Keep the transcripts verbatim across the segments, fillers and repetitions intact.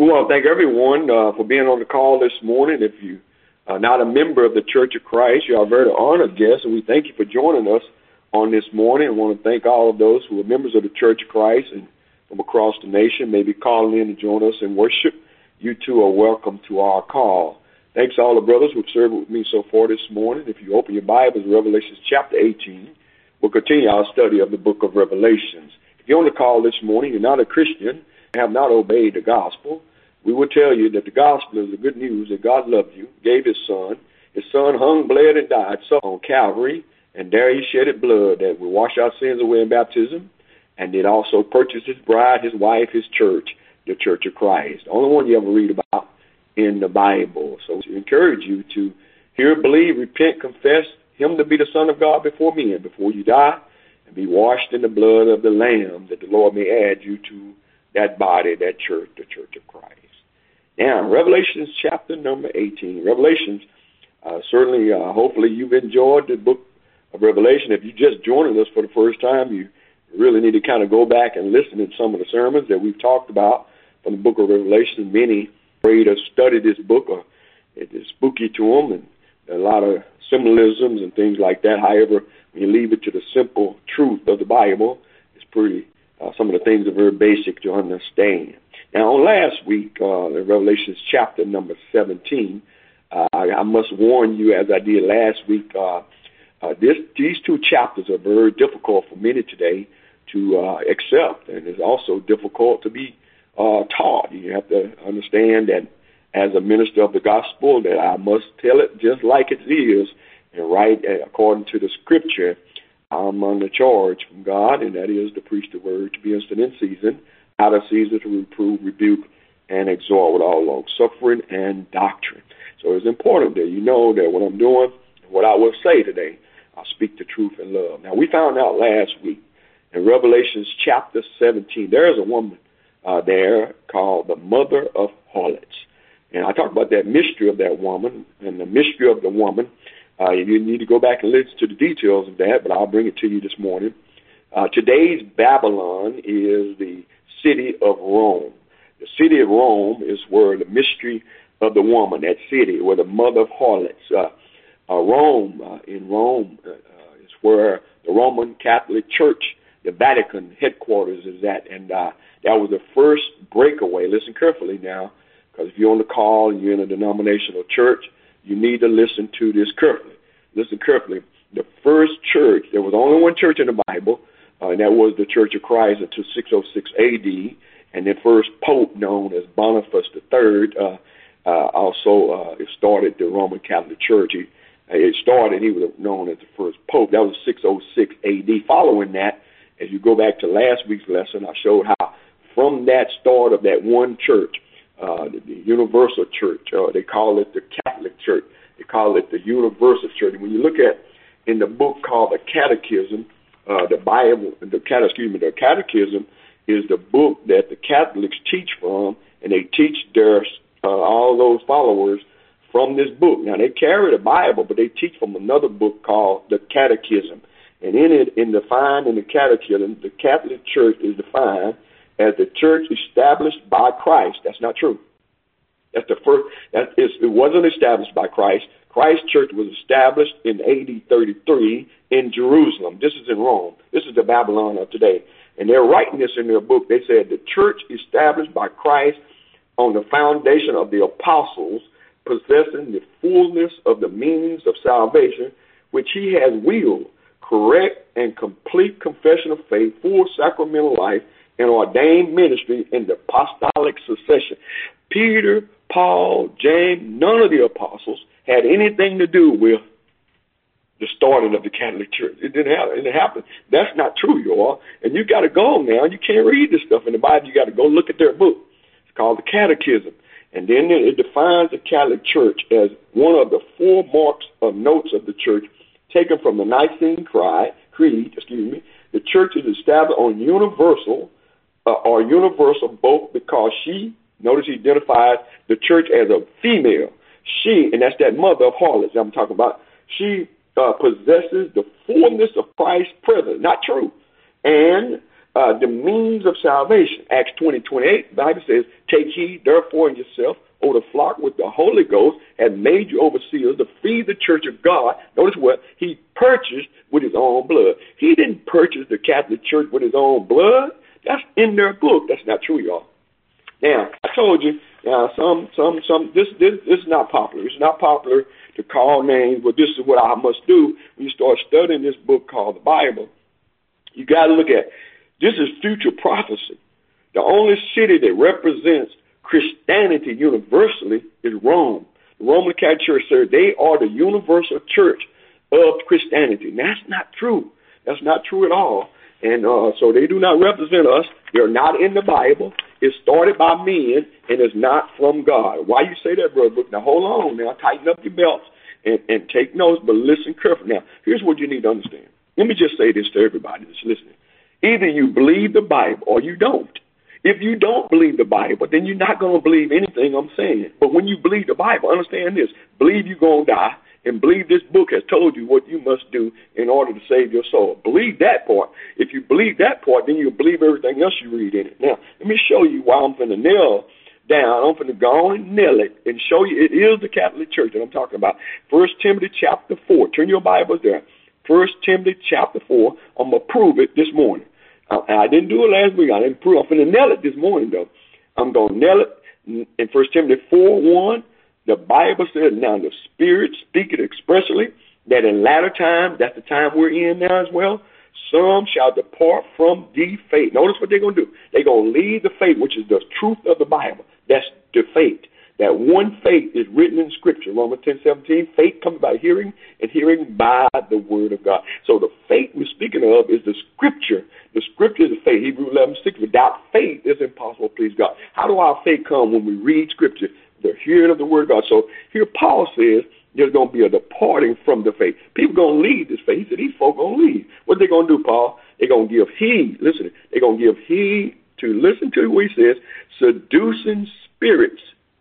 We want to thank everyone uh, for being on the call this morning. If you are not a member of the Church of Christ, you are a very honored guest, and we thank you for joining us on this morning. I want to thank all of those who are members of the Church of Christ and from across the nation, maybe calling in to join us in worship. You too are welcome to our call. Thanks to all the brothers who have served with me so far this morning. If you open your Bibles, Revelation chapter eighteen, we'll continue our study of the book of Revelations. If you're on the call this morning, you're not a Christian, have not obeyed the gospel, we will tell you that the gospel is the good news that God loved you, gave his son. His son hung, bled, and died so on Calvary, and there he shedded blood that will wash our sins away in baptism, and it also purchased his bride, his wife, his church, the Church of Christ, the only one you ever read about in the Bible. So we encourage you to hear, believe, repent, confess him to be the Son of God before men, before you die, and be washed in the blood of the Lamb, that the Lord may add you to that body, that church, the Church of Christ. Now, Revelations chapter number eighteen. Revelations, uh, certainly, uh, hopefully you've enjoyed the book of Revelation. If you're just joining us for the first time, you really need to kind of go back and listen to some of the sermons that we've talked about from the book of Revelation. Many afraid to study this book, or it is spooky to them, and a lot of symbolisms and things like that. However, when you leave it to the simple truth of the Bible, it's pretty, uh, some of the things are very basic to understand. Now, on last week, uh, in Revelation chapter number seventeen, uh, I, I must warn you, as I did last week, uh, uh, this, these two chapters are very difficult for many today to uh, accept, and it's also difficult to be uh, taught. You have to understand that as a minister of the gospel, that I must tell it just like it is, and right according to the scripture. I'm under charge from God, and that is to preach the word, to be instant in season, out of season, to reprove, rebuke, and exhort with all long suffering and doctrine. So it's important that you know that what I'm doing, what I will say today, I speak the truth in love. Now, we found out last week in Revelation chapter seventeen, there is a woman uh, there called the mother of harlots. And I talk about that mystery of that woman, and the mystery of the woman. Uh, you need to go back and listen to the details of that, but I'll bring it to you this morning. Uh, today's Babylon is the city of Rome. The city of Rome is where the mystery of the woman, that city, where the mother of harlots, uh, uh, Rome, uh, in Rome uh, uh, is where the Roman Catholic Church, the Vatican headquarters is at, and uh, that was the first breakaway. Listen carefully now, because if you're on the call and you're in a denominational church, you need to listen to this carefully. Listen carefully. The first church, there was only one church in the Bible, uh, and that was the Church of Christ until six oh six A D, and the first pope, known as Boniface the Third, uh, uh, also uh, started the Roman Catholic Church. He, uh, it started, he was known as the first pope. That was six oh six A D. Following that, as you go back to last week's lesson, I showed how from that start of that one church, Uh, the, the Universal Church, uh, they call it the Catholic Church. They call it the Universal Church. And when you look at in the book called the Catechism, uh, the Bible, the cat, excuse me, the Catechism is the book that the Catholics teach from, and they teach their uh, all those followers from this book. Now they carry the Bible, but they teach from another book called the Catechism. And in it, in defined in the Catechism, the Catholic Church is defined as the church established by Christ. That's not true. That's the first. That is, it wasn't established by Christ. Christ's church was established in A D thirty-three in Jerusalem. This is in Rome. This is the Babylon of today. And they're writing this in their book. They said the church established by Christ on the foundation of the apostles, possessing the fullness of the means of salvation, which he has willed, correct and complete confession of faith, full sacramental life, and ordained ministry in the apostolic succession. Peter, Paul, James, none of the apostles had anything to do with the starting of the Catholic Church. It didn't happen. It didn't happen. That's not true, y'all. And you got to go now. You can't read this stuff in the Bible. You got to go look at their book. It's called the Catechism. And then it defines the Catholic Church as one of the four marks of notes of the church taken from the Nicene Creed. Excuse me. The church is established on universal Uh, or universal, both because she, notice he identifies the church as a female. She, and that's that mother of harlots I'm talking about, she uh, possesses the fullness of Christ's presence. Not true. And uh, the means of salvation. Acts twenty, twenty-eight, the Bible says, take heed, therefore, in yourself, O the flock with the Holy Ghost had made you overseers to feed the church of God. Notice what? He purchased with his own blood. He didn't purchase the Catholic Church with his own blood. That's in their book. That's not true, y'all. Now, I told you, uh, some, some, some, this, this, this is not popular. It's not popular to call names, but this is what I must do when you start studying this book called the Bible. You got to look at, this is future prophecy. The only city that represents Christianity universally is Rome. The Roman Catholic Church said they are the universal church of Christianity. And that's not true. That's not true at all. And uh, so they do not represent us. They're not in the Bible. It's started by men, and it's not from God. Why you say that, Brother Book? Now, hold on. Now, tighten up your belts and, and take notes, but listen carefully. Now, here's what you need to understand. Let me just say this to everybody that's listening. Either you believe the Bible or you don't. If you don't believe the Bible, then you're not going to believe anything I'm saying. But when you believe the Bible, understand this. Believe you're going to die, and believe this book has told you what you must do in order to save your soul. Believe that part. If you believe that part, then you'll believe everything else you read in it. Now, let me show you why I'm going to nail down. I'm going to go on and nail it and show you it is the Catholic Church that I'm talking about. First Timothy chapter four. Turn your Bibles there. First Timothy chapter four. I'm going to prove it this morning. I, I didn't do it last week. I didn't prove it. I'm going to nail it this morning, though. I'm going to nail it in First Timothy four one. The Bible says, now the Spirit speaketh expressly that in latter times, that's the time we're in now as well, some shall depart from the faith. Notice what they're going to do. They're going to leave the faith, which is the truth of the Bible. That's the faith. That one faith is written in Scripture. Romans ten seventeen, faith comes by hearing, and hearing by the Word of God. So the faith we're speaking of is the Scripture. The Scripture is the faith. Hebrews eleven six, without faith it's impossible to please God. How do our faith come when we read Scripture? The hearing of the Word of God. So here Paul says there's going to be a departing from the faith. People going to leave this faith. He said these folk going to leave. What are they going to do, Paul? They're going to give heed. Listen, they're going to give heed to, listen to what he says, seducing spirits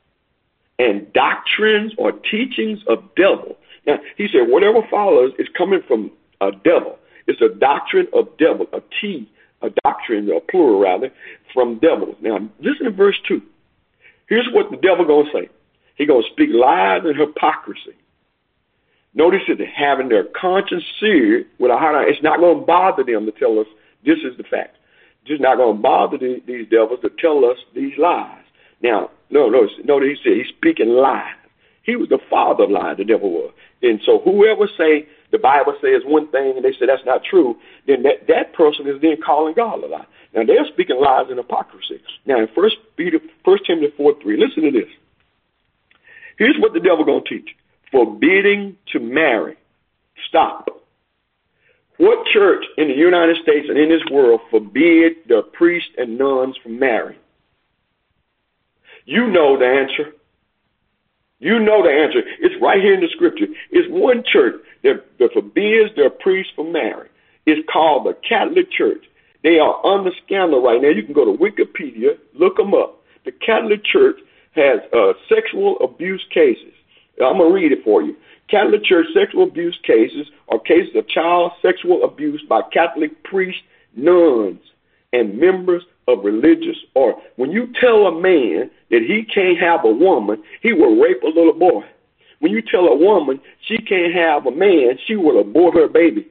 and doctrines or teachings of devil. Now, he said whatever follows is coming from a devil. It's a doctrine of devil, a T, a doctrine, a plural rather, from devils. Now, listen to verse two. Here's what the devil going to say. He's going to speak lies and hypocrisy. Notice that they're having their conscience seared with a hot iron. It's not going to bother them to tell us this is the fact. It's just not going to bother the, these devils to tell us these lies. Now, no, no, notice he said he's speaking lies. He was the father of lies, the devil was. And so whoever say the Bible says one thing and they say that's not true, then that, that person is then calling God a lie. Now, they're speaking lies and hypocrisy. Now, in First Peter, First Timothy four three, listen to this. Here's what the devil going to teach. Forbidding to marry. Stop. What church in the United States and in this world forbid their priests and nuns from marrying? You know the answer. You know the answer. It's right here in the Scripture. It's one church that, that forbids their priests from marrying. It's called the Catholic Church. They are under scandal right now. You can go to Wikipedia, look them up. The Catholic Church has uh, sexual abuse cases. I'm going to read it for you. Catholic Church sexual abuse cases are cases of child sexual abuse by Catholic priests, nuns, and members of religious order. When you tell a man that he can't have a woman, he will rape a little boy. When you tell a woman she can't have a man, she will abort her baby.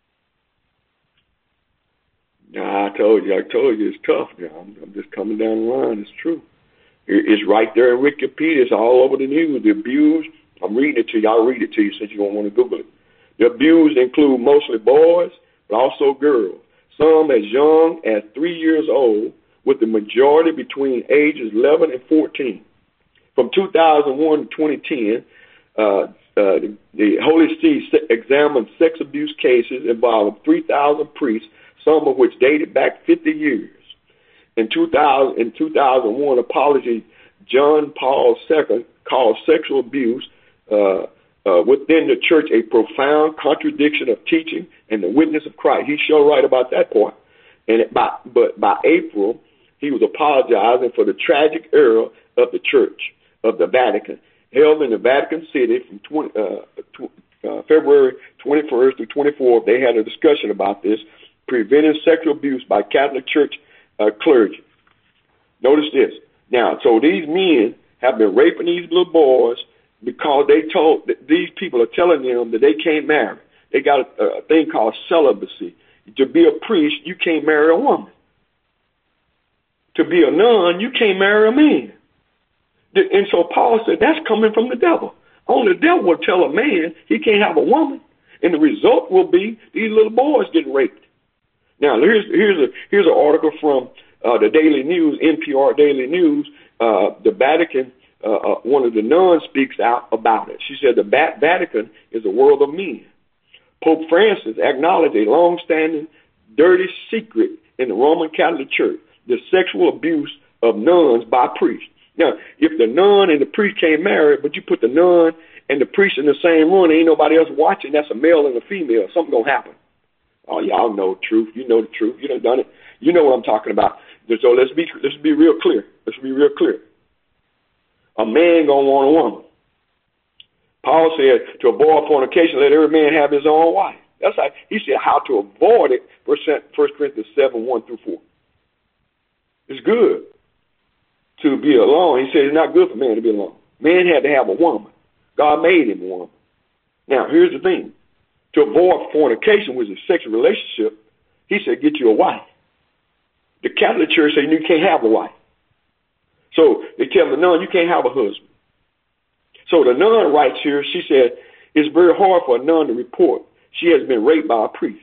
Nah, I told you, I told you, it's tough. I'm, I'm just coming down the line. It's true. It's right there in Wikipedia. It's all over the news. The abused, I'm reading it to you. I'll read it to you since you don't want to Google it. The abused include mostly boys, but also girls. Some as young as three years old, with the majority between ages eleven and fourteen. From two thousand one to twenty ten, uh, uh, the, the Holy See examined sex abuse cases involving three thousand priests, some of which dated back fifty years. In two thousand, in two thousand one, apology John Paul the Second called sexual abuse uh, uh, within the church a profound contradiction of teaching and the witness of Christ. He's sure right about that point. And it, by, but by April, he was apologizing for the tragic error of the Church of the Vatican, held in the Vatican City from twenty, uh, tw- uh, February twenty-first to twenty-fourth. They had a discussion about this. Preventing Sexual Abuse by Catholic Church uh, Clergy. Notice this. Now, so these men have been raping these little boys because they told that these people are telling them that they can't marry. They got a, a thing called celibacy. To be a priest, you can't marry a woman. To be a nun, you can't marry a man. And so Paul said that's coming from the devil. Only the devil will tell a man he can't have a woman. And the result will be these little boys getting raped. Now, here's here's a here's an article from uh, the Daily News, N P R Daily News. Uh, the Vatican, uh, uh, one of the nuns speaks out about it. She said the ba- Vatican is a world of men. Pope Francis acknowledged a long-standing dirty secret in the Roman Catholic Church, the sexual abuse of nuns by priests. Now, if the nun and the priest can't marry, but you put the nun and the priest in the same room, ain't nobody else watching, that's a male and a female, something gonna happen. Oh, y'all know the truth. You know the truth. You done done it. You know what I'm talking about. So let's be let's be real clear. Let's be real clear. A man gonna want a woman. Paul said to avoid fornication, let every man have his own wife. That's how he said how to avoid it. First Corinthians seven one through four. It's good to be alone. He said it's not good for man to be alone. Man had to have a woman. God made him a woman. Now here's the thing. To avoid fornication, which is a sexual relationship, he said, get you a wife. The Catholic Church said you can't have a wife. So they tell the nun, you can't have a husband. So the nun writes here, she said, it's very hard for a nun to report she has been raped by a priest,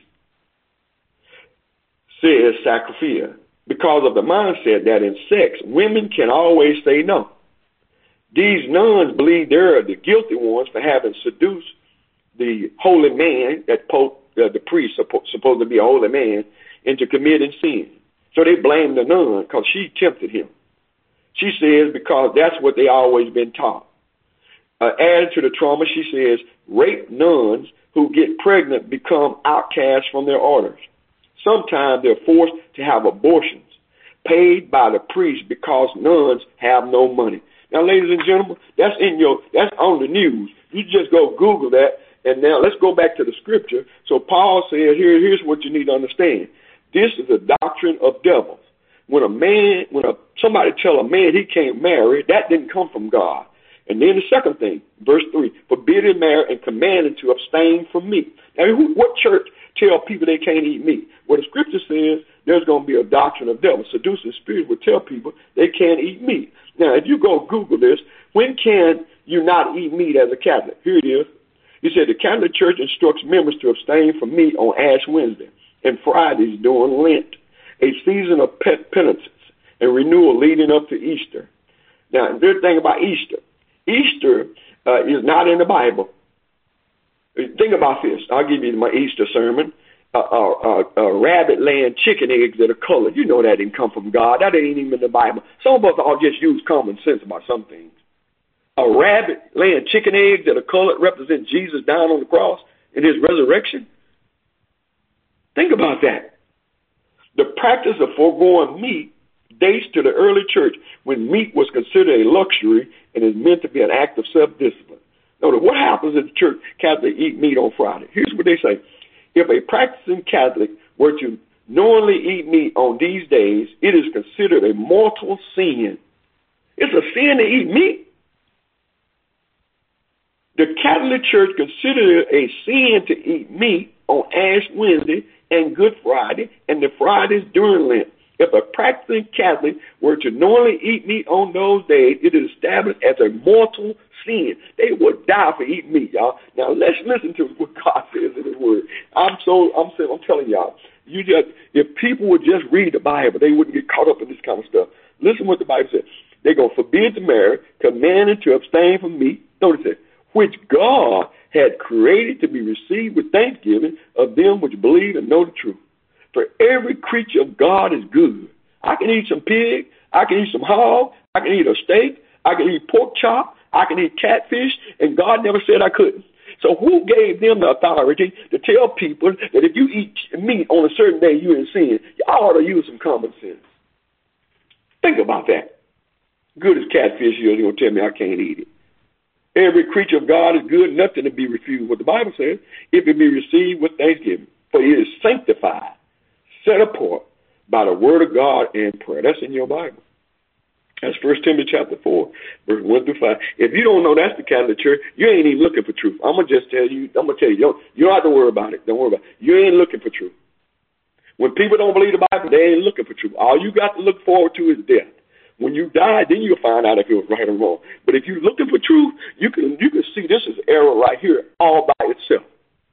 says Sacrofia, because of the mindset that in sex, women can always say no. These nuns believe they're the guilty ones for having seduced the holy man, that Pope, uh, the priest, suppo- supposed to be a holy man, into committing sin. So they blame the nun because she tempted him. She says because that's what they always been taught. Uh, added to the trauma, she says, rape nuns who get pregnant become outcasts from their orders. Sometimes they're forced to have abortions paid by the priest because nuns have no money. Now, ladies and gentlemen, that's in your, that's on the news. You just go Google that. And now let's go back to the scripture. So Paul said, here, here's what you need to understand. This is a doctrine of devils. When a man, when a, somebody tell a man he can't marry, that didn't come from God. And then the second thing, verse three, forbidding marriage and commanding to abstain from meat. Now, who, what church tell people they can't eat meat? Well, the scripture says there's going to be a doctrine of devils. Seducing spirits will tell people they can't eat meat. Now, if you go Google this, when can you not eat meat as a Catholic? Here it is. He said the Catholic Church instructs members to abstain from meat on Ash Wednesday and Fridays during Lent, a season of penitence and renewal leading up to Easter. Now, the thing about Easter, Easter uh, is not in the Bible. Think about this. I'll give you my Easter sermon. A uh, uh, uh, uh, rabbit laying chicken eggs that are colored. You know that didn't come from God. That ain't even in the Bible. Some of us all just use common sense about some things. A rabbit laying chicken eggs that are colored represent Jesus dying on the cross and his resurrection. Think about that. The practice of foregoing meat dates to the early church when meat was considered a luxury and is meant to be an act of self-discipline. Notice what happens in the church Catholics eat meat on Friday. Here's what they say. If a practicing Catholic were to knowingly eat meat on these days, it is considered a mortal sin. It's a sin to eat meat. The Catholic Church considered it a sin to eat meat on Ash Wednesday and Good Friday and the Fridays during Lent. If a practicing Catholic were to knowingly eat meat on those days, it is established as a mortal sin. They would die for eating meat, y'all. Now let's listen to what God says in His Word. I'm so I'm saying I'm telling y'all, you just if people would just read the Bible, they wouldn't get caught up in this kind of stuff. Listen what the Bible says. They're gonna forbid to marry, commanding to abstain from meat. Notice it. Which God had created to be received with thanksgiving of them which believe and know the truth. For every creature of God is good. I can eat some pig. I can eat some hog. I can eat a steak. I can eat pork chop. I can eat catfish. And God never said I couldn't. So who gave them the authority to tell people that if you eat meat on a certain day, you're in sin? Y'all ought to use some common sense. Think about that. Good as catfish is, you're going to tell me I can't eat it. Every creature of God is good, nothing to be refused. What the Bible says, if it be received with thanksgiving, for it is sanctified. set apart by the word of God and prayer. That's in your Bible. That's First Timothy chapter four, verse one through five. If you don't know that's the Catholic Church, you ain't even looking for truth. I'm gonna just tell you. I'm gonna tell you. You don't, you don't have to worry about it. Don't worry about it. You ain't looking for truth. When people don't believe the Bible, they ain't looking for truth. All you got to look forward to is death. When you die, then you'll find out if it was right or wrong. But if you're looking for truth, you can you can see this is error right here, all by itself.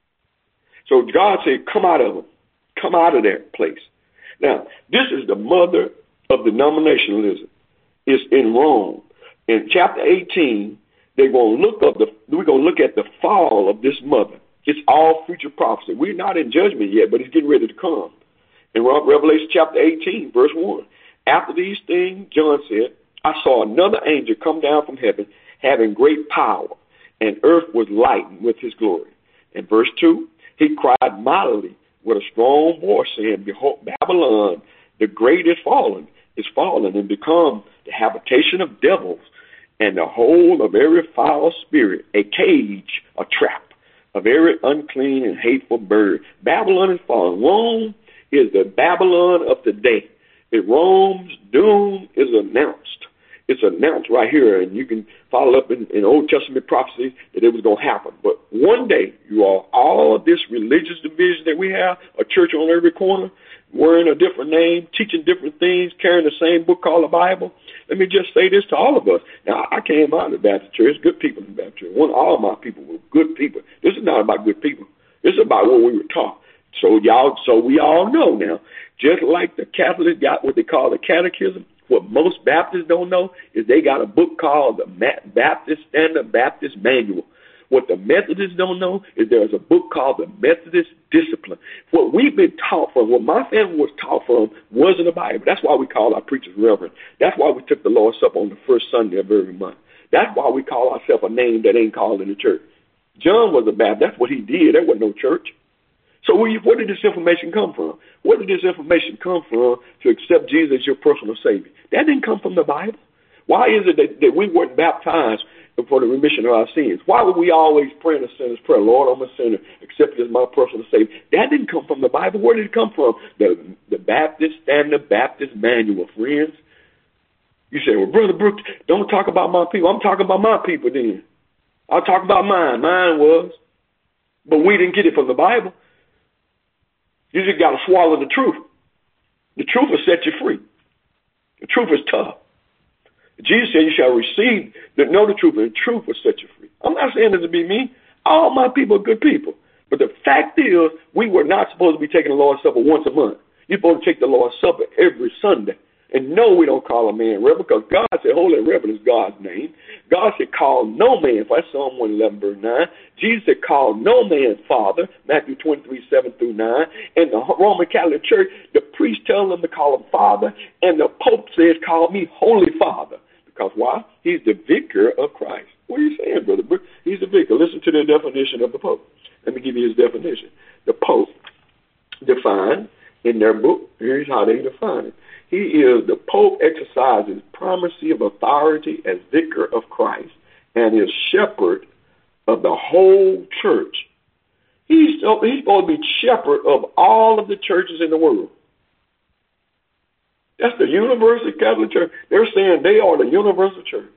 So God said, "Come out of them, come out of that place." Now, this is the mother of denominationalism. It's in Rome. In chapter eighteen, they're going to look up the. We're going to look at the fall of this mother. It's all future prophecy. We're not in judgment yet, but it's getting ready to come. In Revelation chapter eighteen, verse one, after these things, John said, I saw another angel come down from heaven, having great power, and earth was lightened with his glory. In verse two, he cried mightily with a strong voice, saying, Behold, Babylon, the great is fallen, is fallen, and become the habitation of devils, and the whole of every foul spirit, a cage, a trap, of every unclean and hateful bird. Babylon is fallen. Rome is the Babylon of today. It Rome's doom is announced. It's announced right here, and you can follow up in, in Old Testament prophecy that it was going to happen. But one day, you all, all of this religious division that we have, a church on every corner, wearing a different name, teaching different things, carrying the same book called the Bible. Let me just say this to all of us. Now, I came out of the Baptist church. There's good people in the Baptist church. One, all of my people were good people. This is not about good people. This is about what we were taught. So y'all, so we all know now, just like the Catholics got what they call the catechism, what most Baptists don't know is they got a book called the Baptist Standard Baptist Manual. What the Methodists don't know is there's a book called the Methodist Discipline. What we've been taught from, what my family was taught from, wasn't the Bible. That's why we call our preachers reverend. That's why we took the Lord's Supper on the first Sunday of every month. That's why we call ourselves a name that ain't called in the church. John was a Baptist. That's what he did. There wasn't no church. So where did this information come from? Where did this information come from to accept Jesus as your personal Savior? That didn't come from the Bible. Why is it that, that we weren't baptized for the remission of our sins? Why would we always pray in a sinner's prayer? Lord, I'm a sinner. Accept you as my personal Savior. That didn't come from the Bible. Where did it come from? The, the Baptist Standard Baptist Manual, friends. You say, well, Brother Brooks, don't talk about my people. I'm talking about my people then. I'll talk about mine. Mine was. But we didn't get it from the Bible. You just got to swallow the truth. The truth will set you free. The truth is tough. Jesus said you shall receive, the, know the truth, and the truth will set you free. I'm not saying this to be me. All my people are good people. But the fact is, we were not supposed to be taking the Lord's Supper once a month. You're supposed to take the Lord's Supper every Sunday. And no, we don't call a man reverend, because God said holy and reverend is God's name. God said call no man, for that's Psalm one eleven, verse nine. Jesus said call no man father, Matthew twenty-three, seven through nine. And the Roman Catholic Church, the priest tells them to call him father, and the Pope says call me holy father. Because why? He's the vicar of Christ. What are you saying, Brother Brooks? He's the vicar. Listen to the definition of the Pope. Let me give you his definition. The Pope defined in their book, here's how they define it. He is, the Pope exercises primacy of authority as vicar of Christ and is shepherd of the whole church. He's, he's supposed to be shepherd of all of the churches in the world. That's the Universal Catholic Church. They're saying they are the universal church.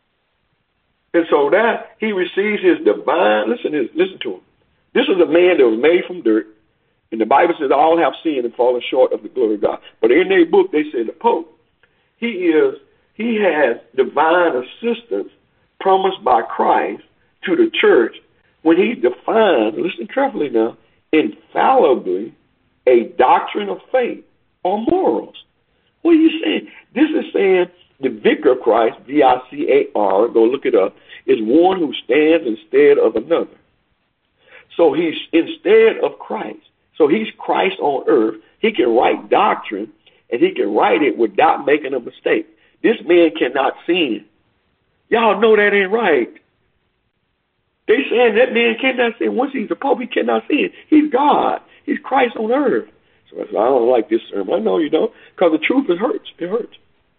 And so that he receives his divine, listen to, listen to him. This is a man that was made from dirt. And the Bible says all have sinned and fallen short of the glory of God. But in their book, they say the Pope, he is, he has divine assistance promised by Christ to the church when he defines, listen carefully now, infallibly a doctrine of faith or morals. What are you saying? This is saying the vicar of Christ, V I C A R, go look it up, is one who stands instead of another. So he's instead of Christ. So he's Christ on earth. He can write doctrine, and he can write it without making a mistake. This man cannot sin. Y'all know that ain't right. They saying that man cannot sin. Once he's the Pope, he cannot sin. He's God. He's Christ on earth. So I said, I don't like this sermon. I know you don't, because the truth, it hurts. It hurts.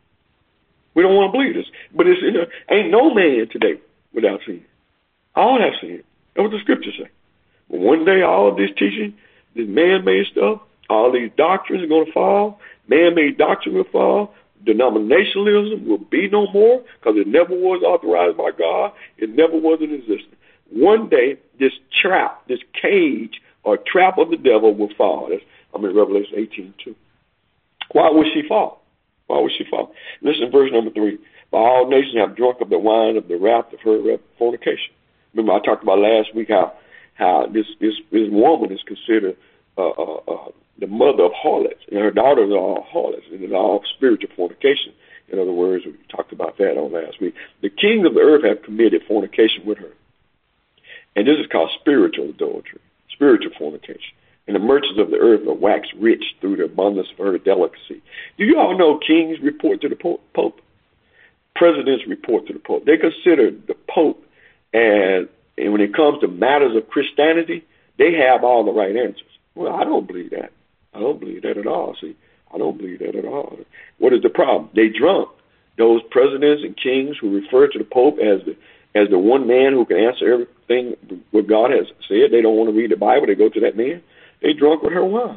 We don't want to believe this. But it's, you know, ain't no man today without sin. All have sinned. That's what the scriptures say. But one day, all of this teaching, this man-made stuff, All these doctrines are going to fall. Man-made doctrine will fall. Denominationalism will be no more because it never was authorized by God. It never was in existence. One day, this trap, this cage or trap of the devil will fall. That's, I'm in Revelation eighteen two. Why would she fall? Why would she fall? Listen, verse number three. For all nations have drunk of the wine of the wrath of her fornication. Remember, I talked about last week how how this this, this woman is considered uh, uh, uh, the mother of harlots, and her daughters are all harlots, and it's all spiritual fornication. In other words, we talked about that on last week. The kings of the earth have committed fornication with her, and this is called spiritual adultery, spiritual fornication. And the merchants of the earth are waxed rich through the abundance of her delicacy. Do you all know kings report to the Pope? Presidents report to the Pope. They consider the Pope, and, and when it comes to matters of Christianity, they have all the right answers. Well, I don't believe that. I don't believe that at all. See, I don't believe that at all. What is the problem? They drunk. Those presidents and kings who refer to the Pope as the as the one man who can answer everything what God has said. They don't want to read the Bible. They go to that man. They drunk with her wine.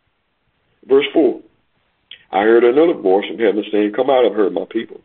Verse four. I heard another voice from heaven saying, "Come out of her, my people."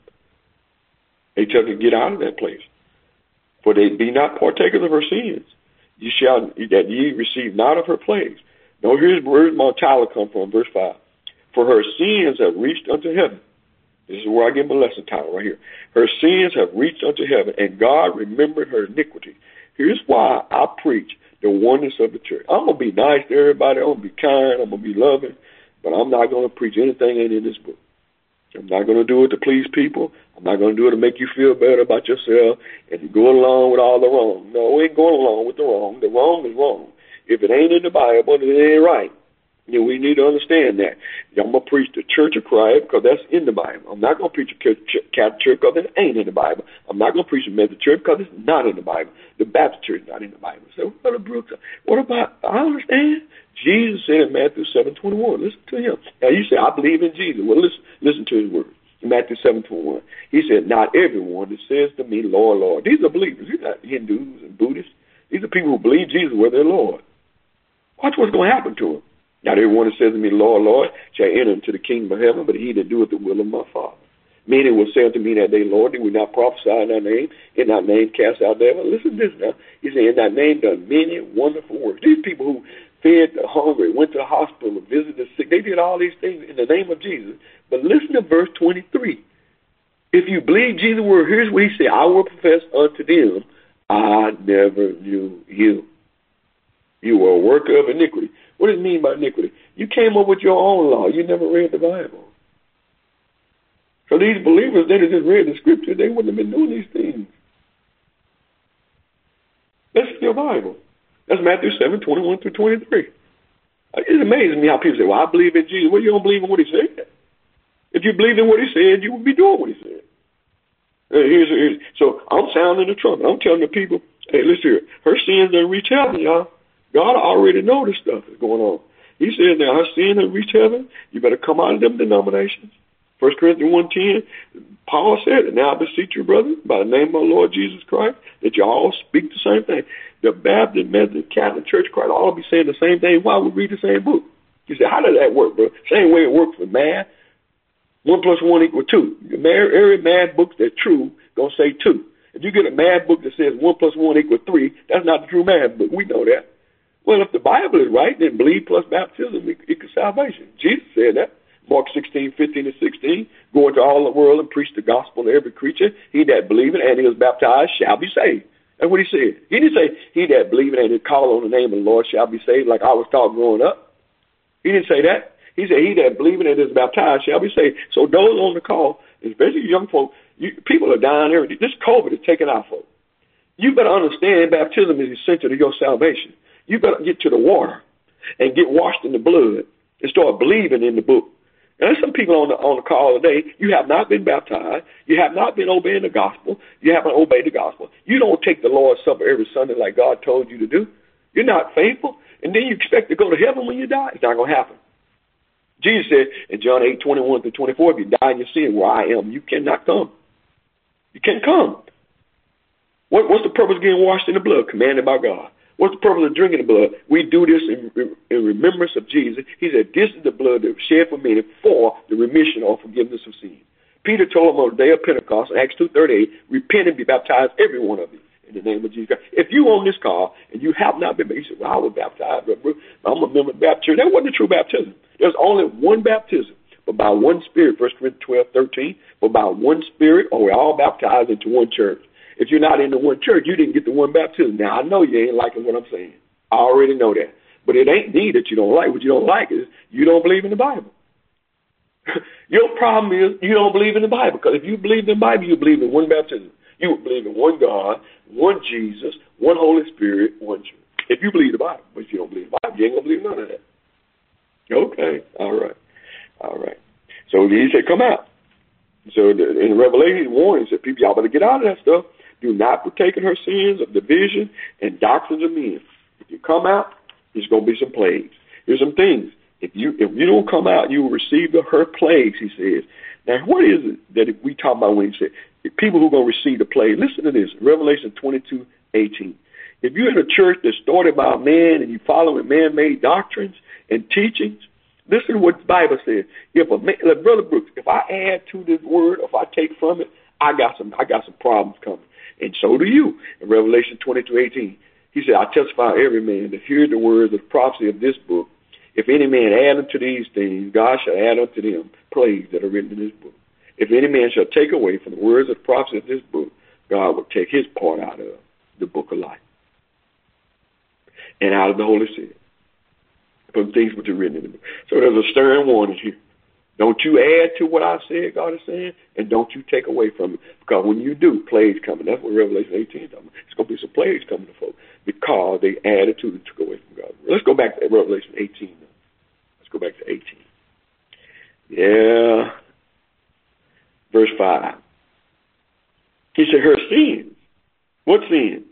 They tell you to get out of that place. For they be not partakers of her sins. You shall that ye receive not of her plagues. Now here's where my title come from, verse five. For her sins have reached unto heaven. This is where I get my lesson title right here. Her sins have reached unto heaven, and God remembered her iniquity. Here's why I preach the oneness of the church. I'm going to be nice to everybody. I'm going to be kind. I'm going to be loving. But I'm not going to preach anything ain't in this book. I'm not going to do it to please people. I'm not going to do it to make you feel better about yourself and to go along with all the wrong. No, we ain't going along with the wrong. The wrong is wrong. If it ain't in the Bible, then it ain't right. You know, we need to understand that. I'm going to preach the Church of Christ because that's in the Bible. I'm not going to preach a Catholic church because it ain't in the Bible. I'm not going to preach a Methodist church because it's not in the Bible. The Baptist church is not in the Bible. So, Brother Brooks, what about, I understand. Jesus said in Matthew seven twenty-one, listen to him. Now, you say, I believe in Jesus. Well, listen, listen to his words. In Matthew seven twenty-one, he said, not everyone that says to me, Lord, Lord. These are believers. These are not Hindus and Buddhists. These are people who believe Jesus were their Lord. Watch what's going to happen to them. Not everyone that says to me, Lord, Lord, shall enter into the kingdom of heaven, but he that doeth the will of my Father. Many will say unto me that day, Lord, did we not prophesy in thy name? In thy name cast out devils? Listen to this now. He said, in thy name done many wonderful works. These people who fed the hungry, went to the hospital, visited the sick, they did all these things in the name of Jesus. But listen to verse twenty-three. If you believe Jesus' word, here's what he said, I will profess unto them, I never knew you. You were a worker of iniquity. What does it mean by iniquity? You came up with your own law. You never read the Bible. So these believers, they just read the scripture. They wouldn't have been doing these things. That's your Bible. That's Matthew seven, twenty-one through twenty-three. It amazes me how people say, well, I believe in Jesus. Well, you don't believe in what he said. If you believed in what he said, you would be doing what he said. Uh, here's, here's, so I'm sounding the trumpet. I'm telling the people, hey, listen here. Her sins done reach heaven, y'all. God already know this stuff is going on. He says now, her sin has reached heaven. You better come out of them denominations. First Corinthians one ten, Paul said it. Now I beseech you, brother, by the name of our Lord Jesus Christ, that you all speak the same thing. The Baptist, Methodist, Catholic, Church of Christ all be saying the same thing. Why we read the same book? You say, how does that work, bro? Same way it works with math. One plus one equals two. Every math book that's true gonna say two. If you get a math book that says one plus one equals three, that's not the true math book. We know that. Well, if the Bible is right, then believe plus baptism equals salvation. Jesus said that. Mark sixteen, fifteen, and sixteen. Go into all the world and preach the gospel to every creature. He that believeth and is baptized shall be saved. That's what he said. He didn't say, he that believeth and is called on the name of the Lord shall be saved, like I was taught growing up. He didn't say that. He said, he that believeth and is baptized shall be saved. So those on the call, especially young folk, you, people are dying every day. This COVID is taking our folk. You better understand baptism is essential to your salvation. You better get to the water and get washed in the blood and start believing in the book. And there's some people on the on the call today, you have not been baptized. You have not been obeying the gospel. You haven't obeyed the gospel. You don't take the Lord's Supper every Sunday like God told you to do. You're not faithful. And then you expect to go to heaven when you die. It's not going to happen. Jesus said in John eight, twenty-one through twenty-four, if you die in your sin where I am, you cannot come. You can't come. What, what's the purpose of getting washed in the blood? Commanded by God. What's the purpose of drinking the blood? We do this in, in remembrance of Jesus. He said, this is the blood that was shed for many for the remission or forgiveness of sin. Peter told them on the day of Pentecost, in Acts two thirty-eight, repent and be baptized, every one of you, in the name of Jesus Christ. If you on this call and you have not been baptized, you say, well, I was baptized, but I'm a member of the Baptist church. That wasn't the true baptism. There's only one baptism, but by one Spirit, First Corinthians twelve thirteen, but by one Spirit, or we're all baptized into one church. If you're not in the one church, you didn't get the one baptism. Now, I know you ain't liking what I'm saying. I already know that. But it ain't me that you don't like. What you don't like is you don't believe in the Bible. Your problem is you don't believe in the Bible. Because if you believe in the Bible, you believe in one baptism. You would believe in one God, one Jesus, one Holy Spirit, one church. If you believe the Bible. But if you don't believe the Bible, you ain't going to believe none of that. Okay. All right. All right. So he said, come out. So in Revelation, warning said, people, y'all better get out of that stuff. Do not partake in her sins of division and doctrines of men. If you come out, there's going to be some plagues. Here's some things. If you if you don't come out, you will receive the her plagues, he says. Now, what is it that we talk about when he said, people who are going to receive the plague? Listen to this, Revelation twenty-two eighteen. If you're in a church that's started by a man and you following man-made doctrines and teachings, listen to what the Bible says. If a man, like Brother Brooks, if I add to this word, if I take from it, I got some I got some problems coming. And so do you. In Revelation twenty-two eighteen, he said, I testify to every man that hears the words of the prophecy of this book. If any man add unto these things, God shall add unto them plagues that are written in this book. If any man shall take away from the words of the prophecy of this book, God will take his part out of the book of life and out of the Holy Spirit from things which are written in the book. So there's a stern warning here. Don't you add to what I said, God is saying, and don't you take away from it. Because when you do, plagues coming. That's what Revelation eighteen is talking about. It's going to be some plagues coming to folks because they added to and took away from God. Let's go back to Revelation eighteen now. Let's go back to eighteen. Yeah. Verse five. He said, her sins. What sins?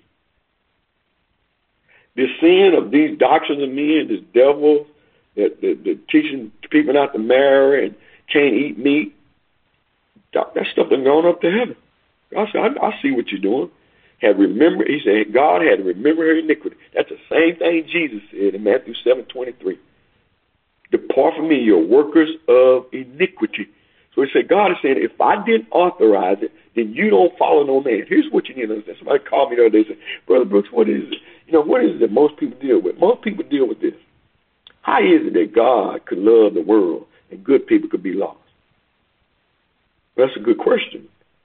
The sin of these doctrines of men, this devil, that, that, that teaching people not to marry and can't eat meat. That stuff done gone up to heaven. God said, I, I see what you're doing. Had remember, he said, God had to remember her iniquity. That's the same thing Jesus said in Matthew seven twenty-three. Depart from me, you're workers of iniquity. So he said, God is saying, if I didn't authorize it, then you don't follow no man. Here's what you need to understand. Somebody called me the other day and said, Brother Brooks, what is it? You know, what is it that most people deal with? Most people deal with this. How is it that God could love the world and good people could be lost? Well, that's a good question.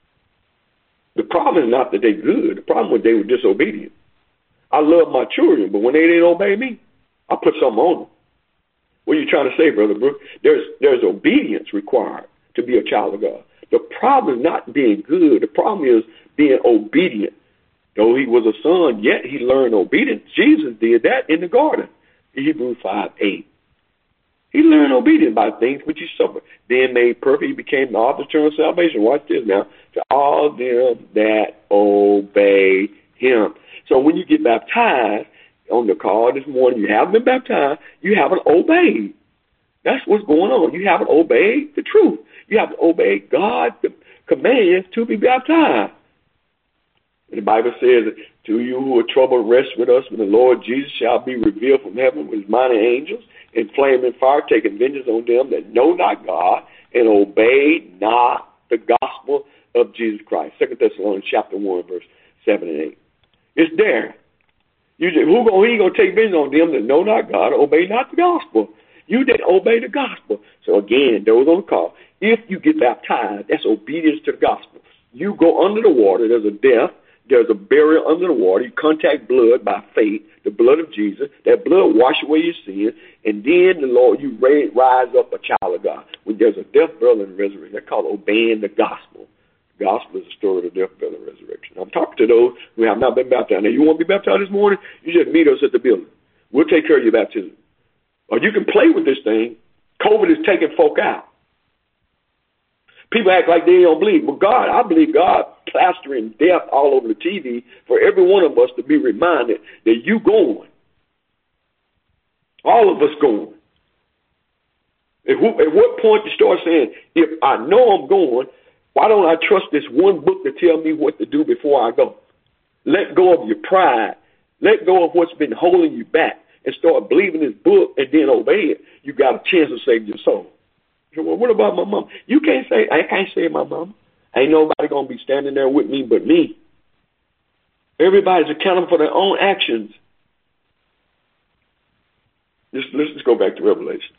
The problem is not that they're good. The problem is they were disobedient. I love my children, but when they didn't obey me, I put something on them. What are you trying to say, Brother Brooks? There's, there's obedience required to be a child of God. The problem is not being good. The problem is being obedient. Though he was a son, yet he learned obedience. Jesus did that in the garden. Hebrews five eight. He learned obedience by things which he suffered. Being made perfect, he became the author of eternal salvation. Watch this now. To all them that obey him. So when you get baptized on the call this morning, you haven't been baptized, you haven't obeyed. That's what's going on. You haven't obeyed the truth. You have to obey God's commands to be baptized. And the Bible says, to you who are troubled, rest with us when the Lord Jesus shall be revealed from heaven with his mighty angels in flaming fire, taking vengeance on them that know not God and obey not the gospel of Jesus Christ. Second Thessalonians chapter one, verse seven and eight. It's there. You say, who gonna, he going to take vengeance on them that know not God and obey not the gospel? You didn't obey the gospel. So again, those on the call, if you get baptized, that's obedience to the gospel. You go under the water, there's a death, there's a burial under the water. You contact blood by faith, the blood of Jesus. That blood wash away your sins. And then the Lord, you rise up a child of God. When there's a death, burial, and resurrection, that's called obeying the gospel. The gospel is the story of the death, burial, and resurrection. I'm talking to those who have not been baptized. Now, you want to be baptized this morning? You just meet us at the building. We'll take care of your baptism. Or you can play with this thing. COVID is taking folk out. People act like they don't believe. But God, I believe God plastering death all over the T V for every one of us to be reminded that you going. All of us going. At, who, at what point you start saying, if I know I'm going, why don't I trust this one book to tell me what to do before I go? Let go of your pride. let go of what's been holding you back and start believing this book and then obey it, you got a chance of saving your soul. You say, well, what about my mom? You can't say, I can't save my mom. Ain't nobody going to be standing there with me but me. Everybody's accountable for their own actions. Let's, let's just go back to Revelation.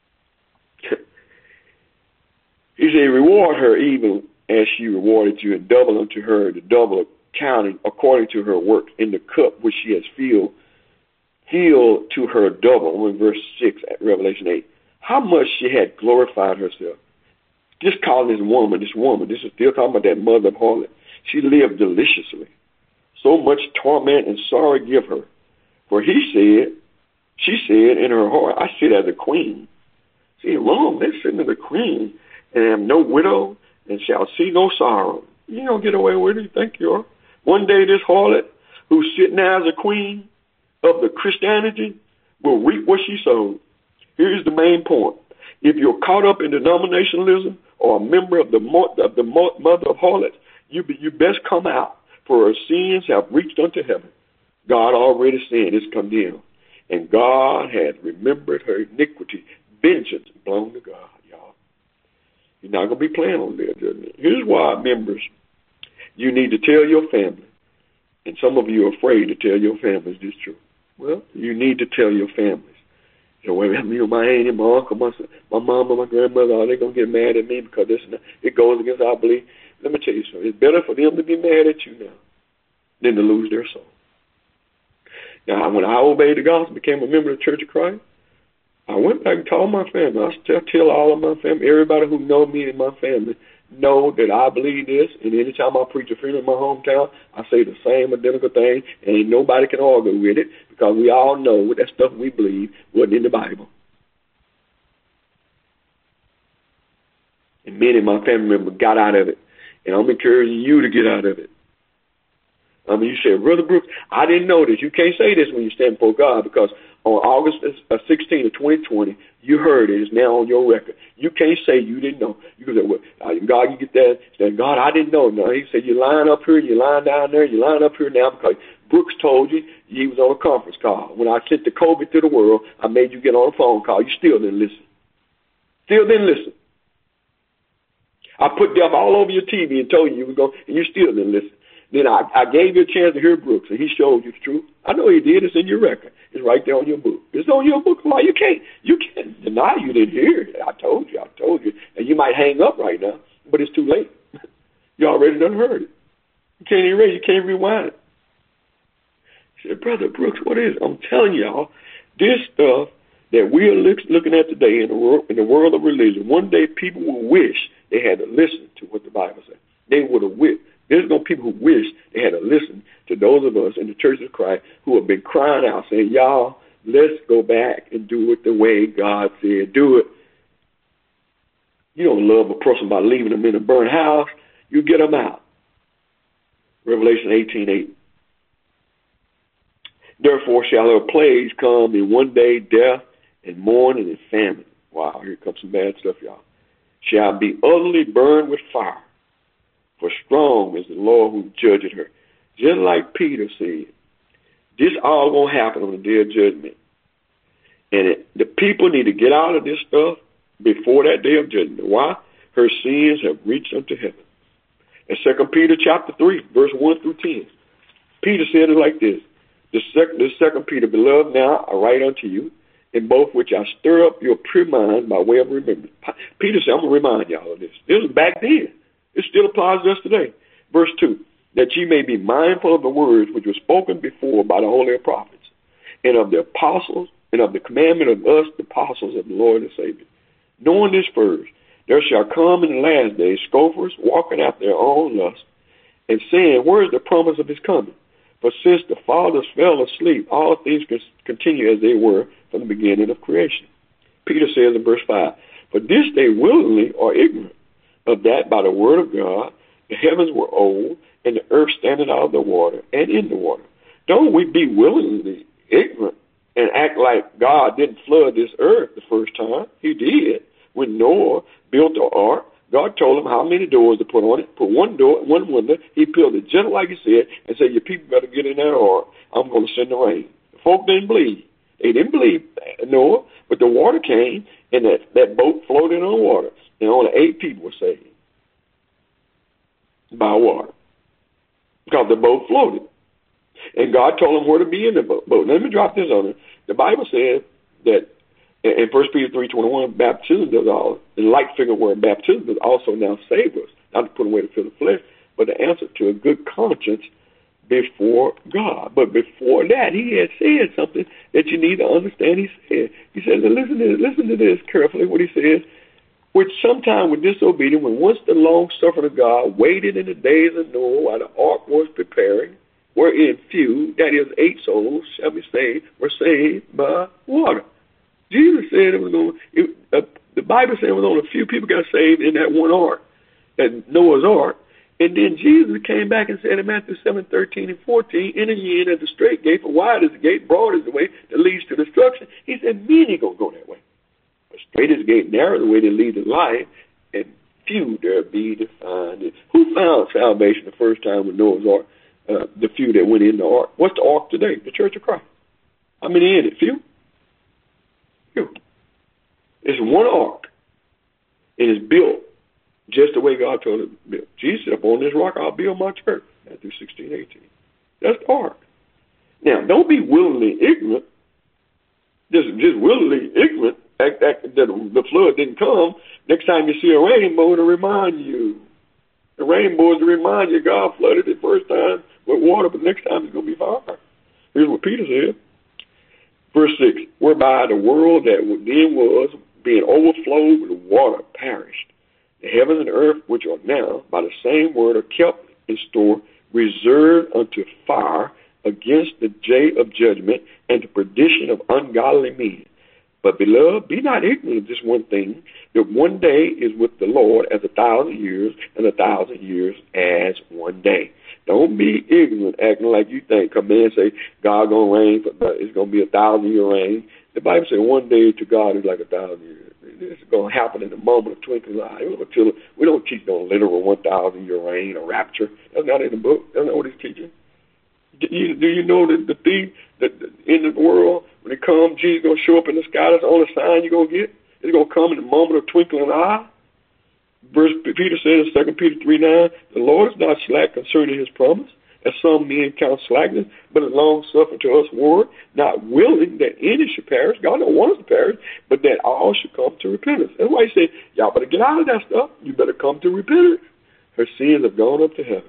He said, reward her even as she rewarded you, and double unto her the double accounting according to her work in the cup which she has filled, filled to her double. In verse six at Revelation eight. How much she had glorified herself. Just calling this woman, this woman, this is still talking about that mother of harlot. She lived deliciously. So much torment and sorrow give her. For he said, she said in her heart, I sit as a queen. See, long, they're sitting as a queen, and am no widow, and shall see no sorrow. You don't get away with it, you think you are. One day this harlot, who's sitting there as a queen of the Christianity, will reap what she sowed. Here's the main point. If you're caught up in denominationalism or a member of the, mo- of the mo- mother of harlots, you, be, you best come out, for her sins have reached unto heaven. God already said it's condemned. And God has remembered her iniquity. Vengeance belongs to God, y'all. You're not going to be playing on there, doesn't it? Here's why, members, you need to tell your family. And some of you are afraid to tell your families this truth. Well, you need to tell your families. You know, well, you know, my auntie, my uncle, my, my mom, and my grandmother, are they going to get mad at me because this and that? It goes against our belief. Let me tell you something. It's better for them to be mad at you now than to lose their soul. Now, when I obeyed the gospel, became a member of the Church of Christ, I went back and told my family. I still tell all of my family, everybody who know me and my family, know that I believe this. And anytime I preach a funeral in my hometown, I say the same identical thing, and ain't nobody can argue with it because we all know that stuff we believe wasn't in the Bible. And many of my family members got out of it, and I'm encouraging you to get out of it. I mean, you say, Brother Brooks, I didn't know this. You can't say this when you stand before God because on August sixteenth of twenty twenty, you heard it. It's now on your record. You can't say you didn't know. You can say, well, God, you get that. Say, God, I didn't know. No, he said, you lying up here, you lying down there, you lying up here now because Brooks told you he was on a conference call. When I sent the COVID to the world, I made you get on a phone call. You still didn't listen. Still didn't listen. I put death all over your T V and told you you were going, and you still didn't listen. Then I, I gave you a chance to hear Brooks, and he showed you the truth. I know he did. It's in your record. It's right there on your book. It's on your book. Why you can't you can't deny you didn't hear it. I told you. I told you. And you might hang up right now, but it's too late. You already done heard it. You can't erase. You can't rewind it. I said, Brother Brooks, what is it? I'm telling y'all, this stuff that we are look, looking at today in the world in the world of religion. One day people will wish they had to listen to what the Bible says. They would have wished. There's no people who wish they had to listen to those of us in the Church of Christ who have been crying out saying, y'all, let's go back and do it the way God said do it. You don't love a person by leaving them in a burnt house. You get them out. Revelation eighteen eight. Therefore shall there plagues come in one day, death and mourning and famine. Wow, here comes some bad stuff, y'all. Shall be utterly burned with fire. For strong is the Lord who judgeth her. Just like Peter said, this all going to happen on the day of judgment. And it, the people need to get out of this stuff before that day of judgment. Why? Her sins have reached unto heaven. In Second Peter chapter three, verse one through ten, Peter said it like this. The second, the second Peter, beloved, now I write unto you, in both which I stir up your pure mind by way of remembrance. Peter said, I'm going to remind y'all of this. This was back then. It still applies to us today. Verse two, that ye may be mindful of the words which were spoken before by the holy prophets, and of the apostles, and of the commandment of us, the apostles of the Lord and Savior. Knowing this first, there shall come in the last days scoffers walking after their own lust, and saying, where is the promise of his coming? For since the fathers fell asleep, all things continue as they were from the beginning of creation. Peter says in verse five, for this they willingly are ignorant of that by the word of God, the heavens were old, and the earth standing out of the water and in the water. Don't we be willingly ignorant and act like God didn't flood this earth the first time. He did. When Noah built the ark, God told him how many doors to put on it. Put one door, one window. He built it just like he said and said, your people better get in that ark. I'm going to send the rain. The folk didn't believe. They didn't believe Noah, but the water came, and that, that boat floated on water, and only eight people were saved by water because the boat floated. And God told them where to be in the boat. Now, let me drop this on it. The Bible says that in First Peter three twenty-one, baptism does all, the like figure word baptism does also now save us, not to put away the filth of the flesh, but the answer to a good conscience before God. But before that, he had said something that you need to understand. He said, he said, listen to this, listen to this carefully, what he says, which sometime with disobedience, when once the long suffering of God waited in the days of Noah while the ark was preparing, wherein few, that is eight souls, shall be saved, were saved by water. Jesus said it was going. It, uh, the Bible said it was only a few people got saved in that one ark, that Noah's ark. And then Jesus came back and said in Matthew seven, thirteen and fourteen, enter ye in at the straight gate, for wide is the gate, broad is the way that leads to destruction. He said many gonna go that way. But straight is the gate, narrow the way that leads to life, and few there be to find it. Who found salvation the first time with Noah's ark? Uh, the few that went in the ark. What's the ark today? The Church of Christ. How many in it? Few? Few. It's one ark. It is built just the way God told it to build. Jesus said, upon this rock I'll build my church. Matthew sixteen, eighteen. That's the ark. Now, don't be willingly ignorant. Just, just willingly ignorant act, act, that the flood didn't come. Next time you see a rainbow, to remind you. The rainbow is to remind you God flooded it first time with water, but next time it's going to be fire. Here's what Peter said. Verse six, whereby the world that then was, being overflowed with water, perished. The heavens and earth, which are now, by the same word, are kept in store, reserved unto fire against the day of judgment and the perdition of ungodly men. But, beloved, be not ignorant of this one thing, that one day is with the Lord as a thousand years, and a thousand years as one day. Don't be ignorant, acting like you think. Come in and say, God going to reign, for, it's going to be a thousand-year reign. The Bible says one day to God is like a thousand years. This is going to happen in the moment of twinkling eye. We don't teach no literal one thousand-year reign or rapture. That's not in the book. That's not what it's teaching. Do you, do you know that the thief that in the world, when it comes, Jesus is going to show up in the sky? That's the only sign you're going to get. It's going to come in the moment of twinkling eye. Verse Peter says in Second Peter three nine, the Lord is not slack concerning his promise, as some men count slackness, but is long suffering to us word, not willing that any should perish. God don't want us to perish, but that all should come to repentance. That's why he said, y'all better get out of that stuff. You better come to repentance. Her sins have gone up to heaven.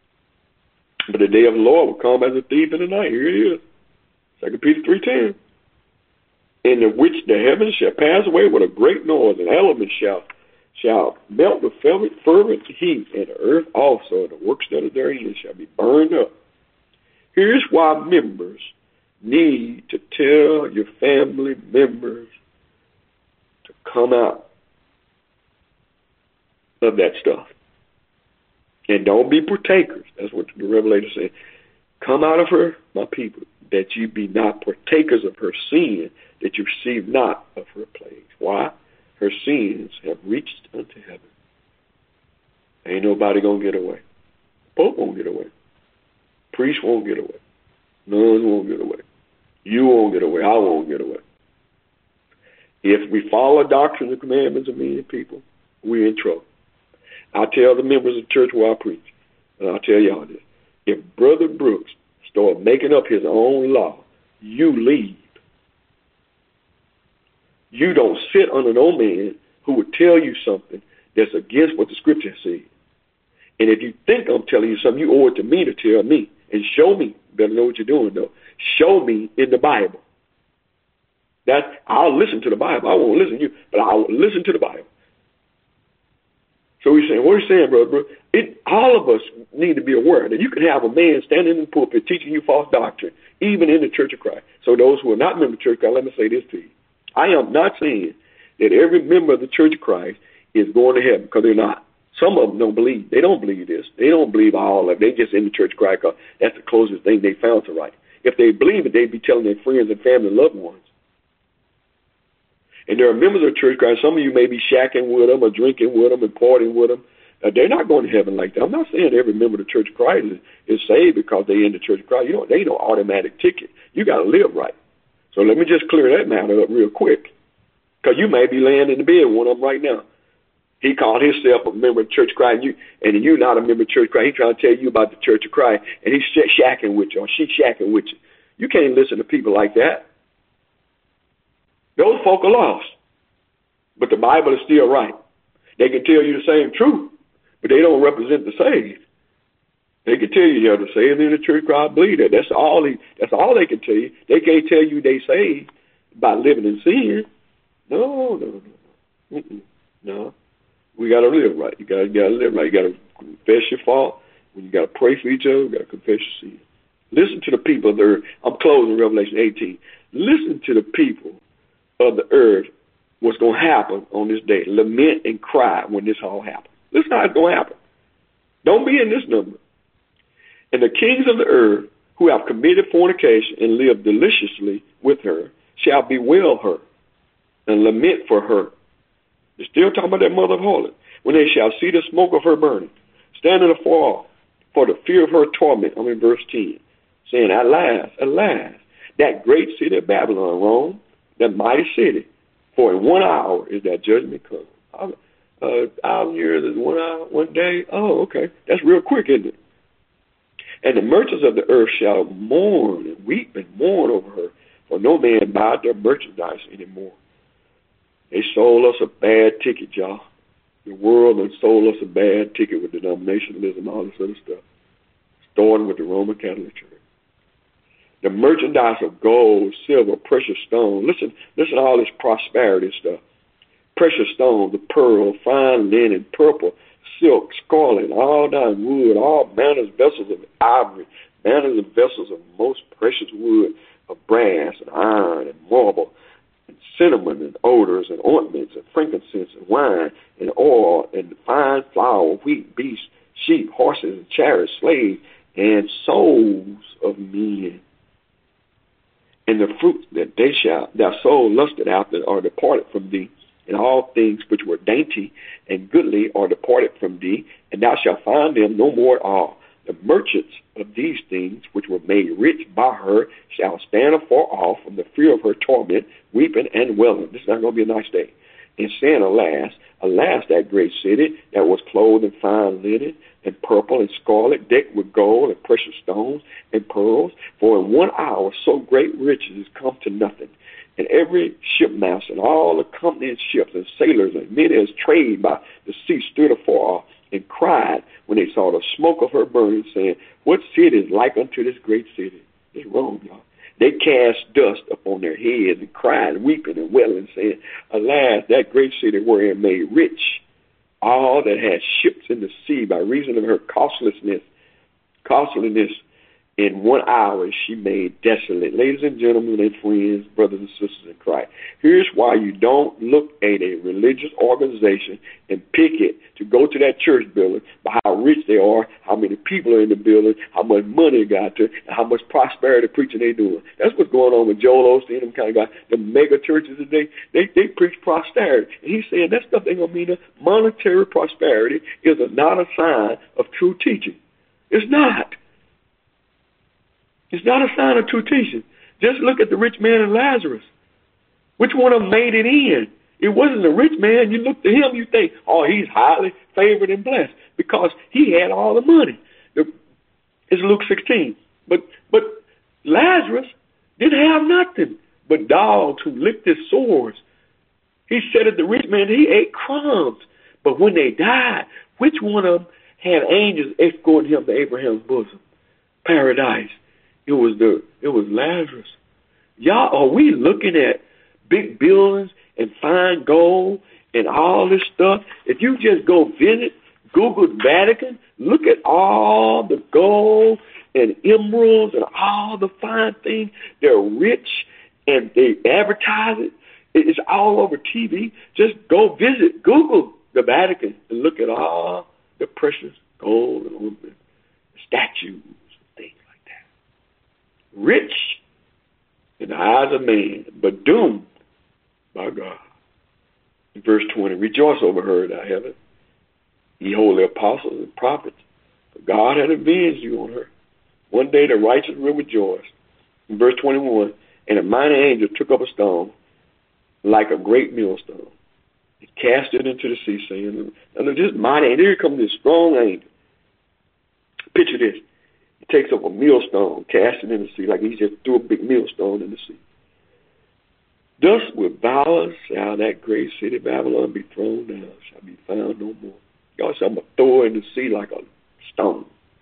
But the day of the Lord will come as a thief in the night. Here it is. Second Peter three ten. In the which the heavens shall pass away with a great noise, and elements shall shall melt with fervent heat, and the earth also, and the works that are therein shall be burned up. Here's why members need to tell your family members to come out of that stuff. And don't be partakers. That's what the Revelator said. Come out of her, my people, that you be not partakers of her sin, that you receive not of her plagues. Why? Her sins have reached unto heaven. Ain't nobody going to get away. Pope won't get away. Priest won't get away. Nuns won't get away. You won't get away. I won't get away. If we follow doctrines and commandments of men and people, we're in trouble. I tell the members of the church where I preach, and I'll tell y'all this. If Brother Brooks start making up his own law, you leave. You don't sit under no man who would tell you something that's against what the scripture says. And if you think I'm telling you something, you owe it to me to tell me. And show me. Better know what you're doing, though. Show me in the Bible. That I'll listen to the Bible. I won't listen to you, but I'll listen to the Bible. So he's saying, what are you saying, brother? It, all of us need to be aware that you can have a man standing in the pulpit teaching you false doctrine, even in the Church of Christ. So those who are not members of the Church of Christ, let me say this to you. I am not saying that every member of the Church of Christ is going to heaven, because they're not. Some of them don't believe. They don't believe this. They don't believe all of it. They just in the Church of Christ because that's the closest thing they found to right. If they believe it, they'd be telling their friends and family and loved ones. And there are members of the Church of Christ. Some of you may be shacking with them or drinking with them and partying with them. Uh, they're not going to heaven like that. I'm not saying every member of the Church of Christ is, is saved because they're in the Church of Christ. You know, they ain't no automatic ticket. You got to live right. So let me just clear that matter up real quick, because you may be laying in the bed with one of them right now. He called himself a member of the Church of Christ, and, you, and you're not a member of the Church of Christ. He's trying to tell you about the Church of Christ, and he's shacking with you, or she's shacking with you. You can't listen to people like that. Those folk are lost, but the Bible is still right. They can tell you the same truth, but they don't represent the saved. They can tell you they're the saved in the Church of Christ. Believe that. That's all. They, that's all they can tell you. They can't tell you they saved by living in sin. No, no, no, Mm-mm. no. We got to live right. You got to live right. You got to confess your fault. When you got to pray for each other, you got to confess your sin. Listen to the people of the earth. I'm closing Revelation eighteen. Listen to the people of the earth. What's going to happen on this day? Lament and cry when this all happens. Listen how it's going to happen. Don't be in this number. And the kings of the earth who have committed fornication and lived deliciously with her shall bewail her and lament for her. They're still talking about that mother of harlot. When they shall see the smoke of her burning, standing afar off for the fear of her torment. I'm in verse ten, saying, alas, alas, that great city of Babylon, Rome, that mighty city, for in one hour is that judgment come. Uh, hour years is one hour, one day. Oh, okay. That's real quick, isn't it? And the merchants of the earth shall mourn and weep and mourn over her, for no man buyeth their merchandise anymore. They sold us a bad ticket, y'all. The world done sold us a bad ticket with denominationalism, all this other stuff. Starting with the Roman Catholic Church. The merchandise of gold, silver, precious stone. Listen, listen to all this prosperity stuff. Precious stone, the pearl, fine linen, purple, silk, scarlet, all down wood, all manners of vessels of ivory, manners of vessels of most precious wood, of brass and iron and marble, and cinnamon and odors and ointments and frankincense and wine and oil and fine flour, wheat, beasts, sheep, horses and chariots, slaves, and souls of men. And the fruits that they shall, their soul lusted after, are departed from thee, and all things which were dainty and goodly are departed from thee, and thou shalt find them no more at all. The merchants of these things, which were made rich by her, shall stand afar off from the fear of her torment, weeping and wailing. This is not going to be a nice day. And saying, alas, alas, that great city that was clothed in fine linen and purple and scarlet, decked with gold and precious stones and pearls, for in one hour so great riches is come to nothing. And every shipmaster and all the company and ships and sailors and men as trade by the sea stood afar off and cried when they saw the smoke of her burning, saying, what city is like unto this great city? It's Rome, y'all. They cast dust upon their heads and cried, weeping and wailing, saying, alas, that great city wherein made rich all that had ships in the sea by reason of her costliness, costliness, in one hour she made desolate. Ladies and gentlemen and friends, brothers and sisters in Christ, here's why you don't look at a religious organization and pick it to go to that church building by how rich they are, how many people are in the building, how much money they got to, and how much prosperity preaching they doing. That's what's going on with Joel Osteen and them kind of guys. The mega churches today, they, they preach prosperity. And he's saying that stuff ain't going to mean that monetary prosperity is a, not a sign of true teaching. It's not. It's not a sign of true teaching. Just look at the rich man and Lazarus. Which one of them made it in? It wasn't the rich man. You look to him, you think, oh, he's highly favored and blessed because he had all the money. It's Luke sixteen. But but Lazarus didn't have nothing but dogs who licked his sores. He said that the rich man, he ate crumbs. But when they died, which one of them had angels escorting him to Abraham's bosom? Paradise. It was the it was Lazarus. Y'all, are we looking at big buildings and fine gold and all this stuff? If you just go visit, Google Vatican, look at all the gold and emeralds and all the fine things. They're rich and they advertise it. It's all over T V. Just go visit, Google the Vatican and look at all the precious gold and statues. Rich in the eyes of man, but doomed by God. In verse twenty, rejoice over her, thou heaven, ye holy apostles and prophets, for God had avenged you on her. One day the righteous will rejoice. In verse twenty-one, and a mighty angel took up a stone like a great millstone and cast it into the sea, saying, and this mighty angel, here comes this strong angel. Picture this. He takes up a millstone, casts it in the sea, like he just threw a big millstone in the sea. Thus with violence shall that great city Babylon be thrown down, shall be found no more. God said, I'm going to throw her in the sea like a stone.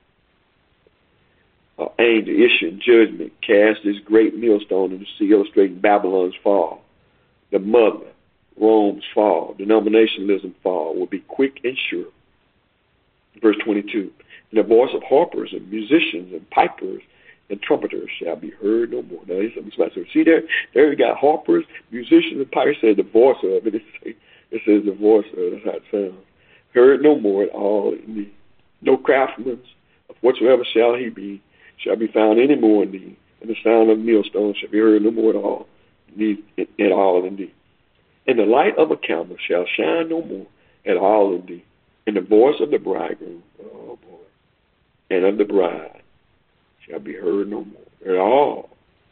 An angel issuing judgment cast this great millstone in the sea, illustrating Babylon's fall. The mother, Rome's fall, denominationalism fall, will be quick and sure. Verse twenty-two, and the voice of harpers and musicians and pipers and trumpeters shall be heard no more. Now, so see there, there you got harpers, musicians, and pipers. It says the voice of it. It says, it says the voice of it. That's how it sounds. Heard no more at all in thee. No craftsman of whatsoever shall he be, shall be found any more in thee. And the sound of millstone shall be heard no more at all in thee, at all in thee. And the light of a candle shall shine no more at all in thee. And the voice of the bridegroom, oh boy, and of the bride shall be heard no more at all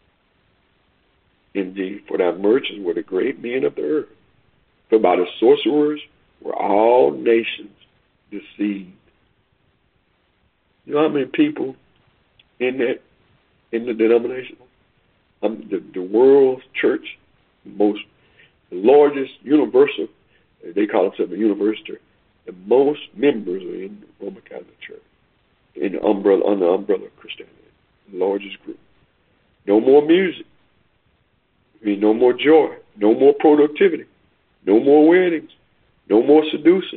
in thee. For thy merchants were the great men of the earth. For by the sorcerers were all nations deceived. You know how many people in that, in the denomination? Um, the, the world's church, most, the largest universal, they call themselves a university, the most members are in the Roman Catholic Church, in the umbrella, under the umbrella of Christianity, the largest group. No more music. I mean, no more joy. No more productivity. No more weddings. No more seducing.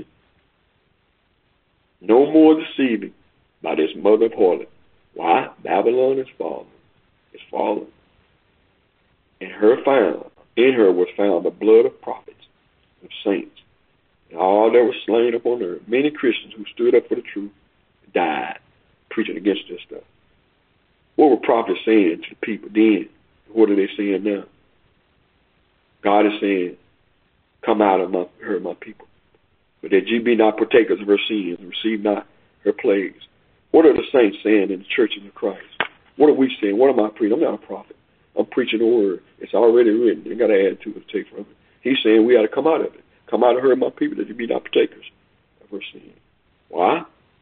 No more deceiving by this mother of harlot. Why? Babylon is fallen. It's fallen. And her found, in her was found the blood of prophets, of saints, and all that were slain upon earth. Many Christians who stood up for the truth died preaching against this stuff. What were prophets saying to the people then? What are they saying now? God is saying, come out of my, her, my people, but that ye be not partakers of her sins, and receive not her plagues. What are the saints saying in the church of Christ? What are we saying? What am I preaching? I'm not a prophet. I'm preaching the word. It's already written. You got to add to it, take from it. He's saying we got to come out of it. Come out of her, my people, that you be not partakers of her sins. Why?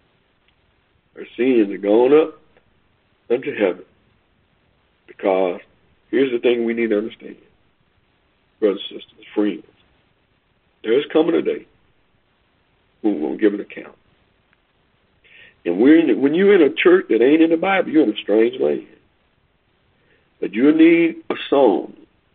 Her sins are gone up unto heaven. Because here's the thing we need to understand, brothers and sisters, friends. There's coming a day when we're going to give an account. And we're in the, when you're in a church that ain't in the Bible, you're in a strange land. But you need a song,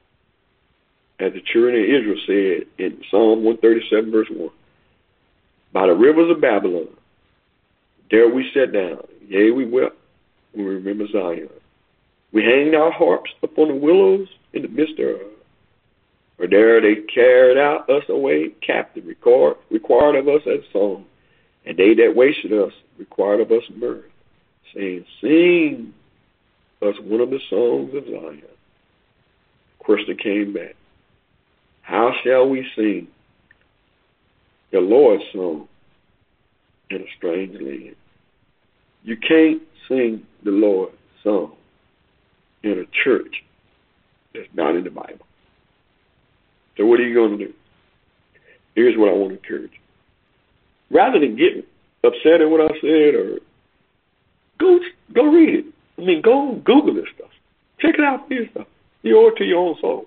as the children of Israel said in Psalm one thirty-seven, verse one. By the rivers of Babylon, there we sat down. Yea, we wept when we remember Zion. We hanged our harps upon the willows in the midst thereof. For there they carried out us away captive, required, required of us a song. And they that wasted us required of us mirth, saying, sing us one of the songs of Zion. The question came back, how shall we sing the Lord's song in a strange land? You can't sing the Lord's song in a church that's not in the Bible. So what are you going to do? Here's what I want to encourage you. Rather than getting upset at what I said, or go go read it. I mean, go Google this stuff. Check it out for yourself. You owe it to your own soul.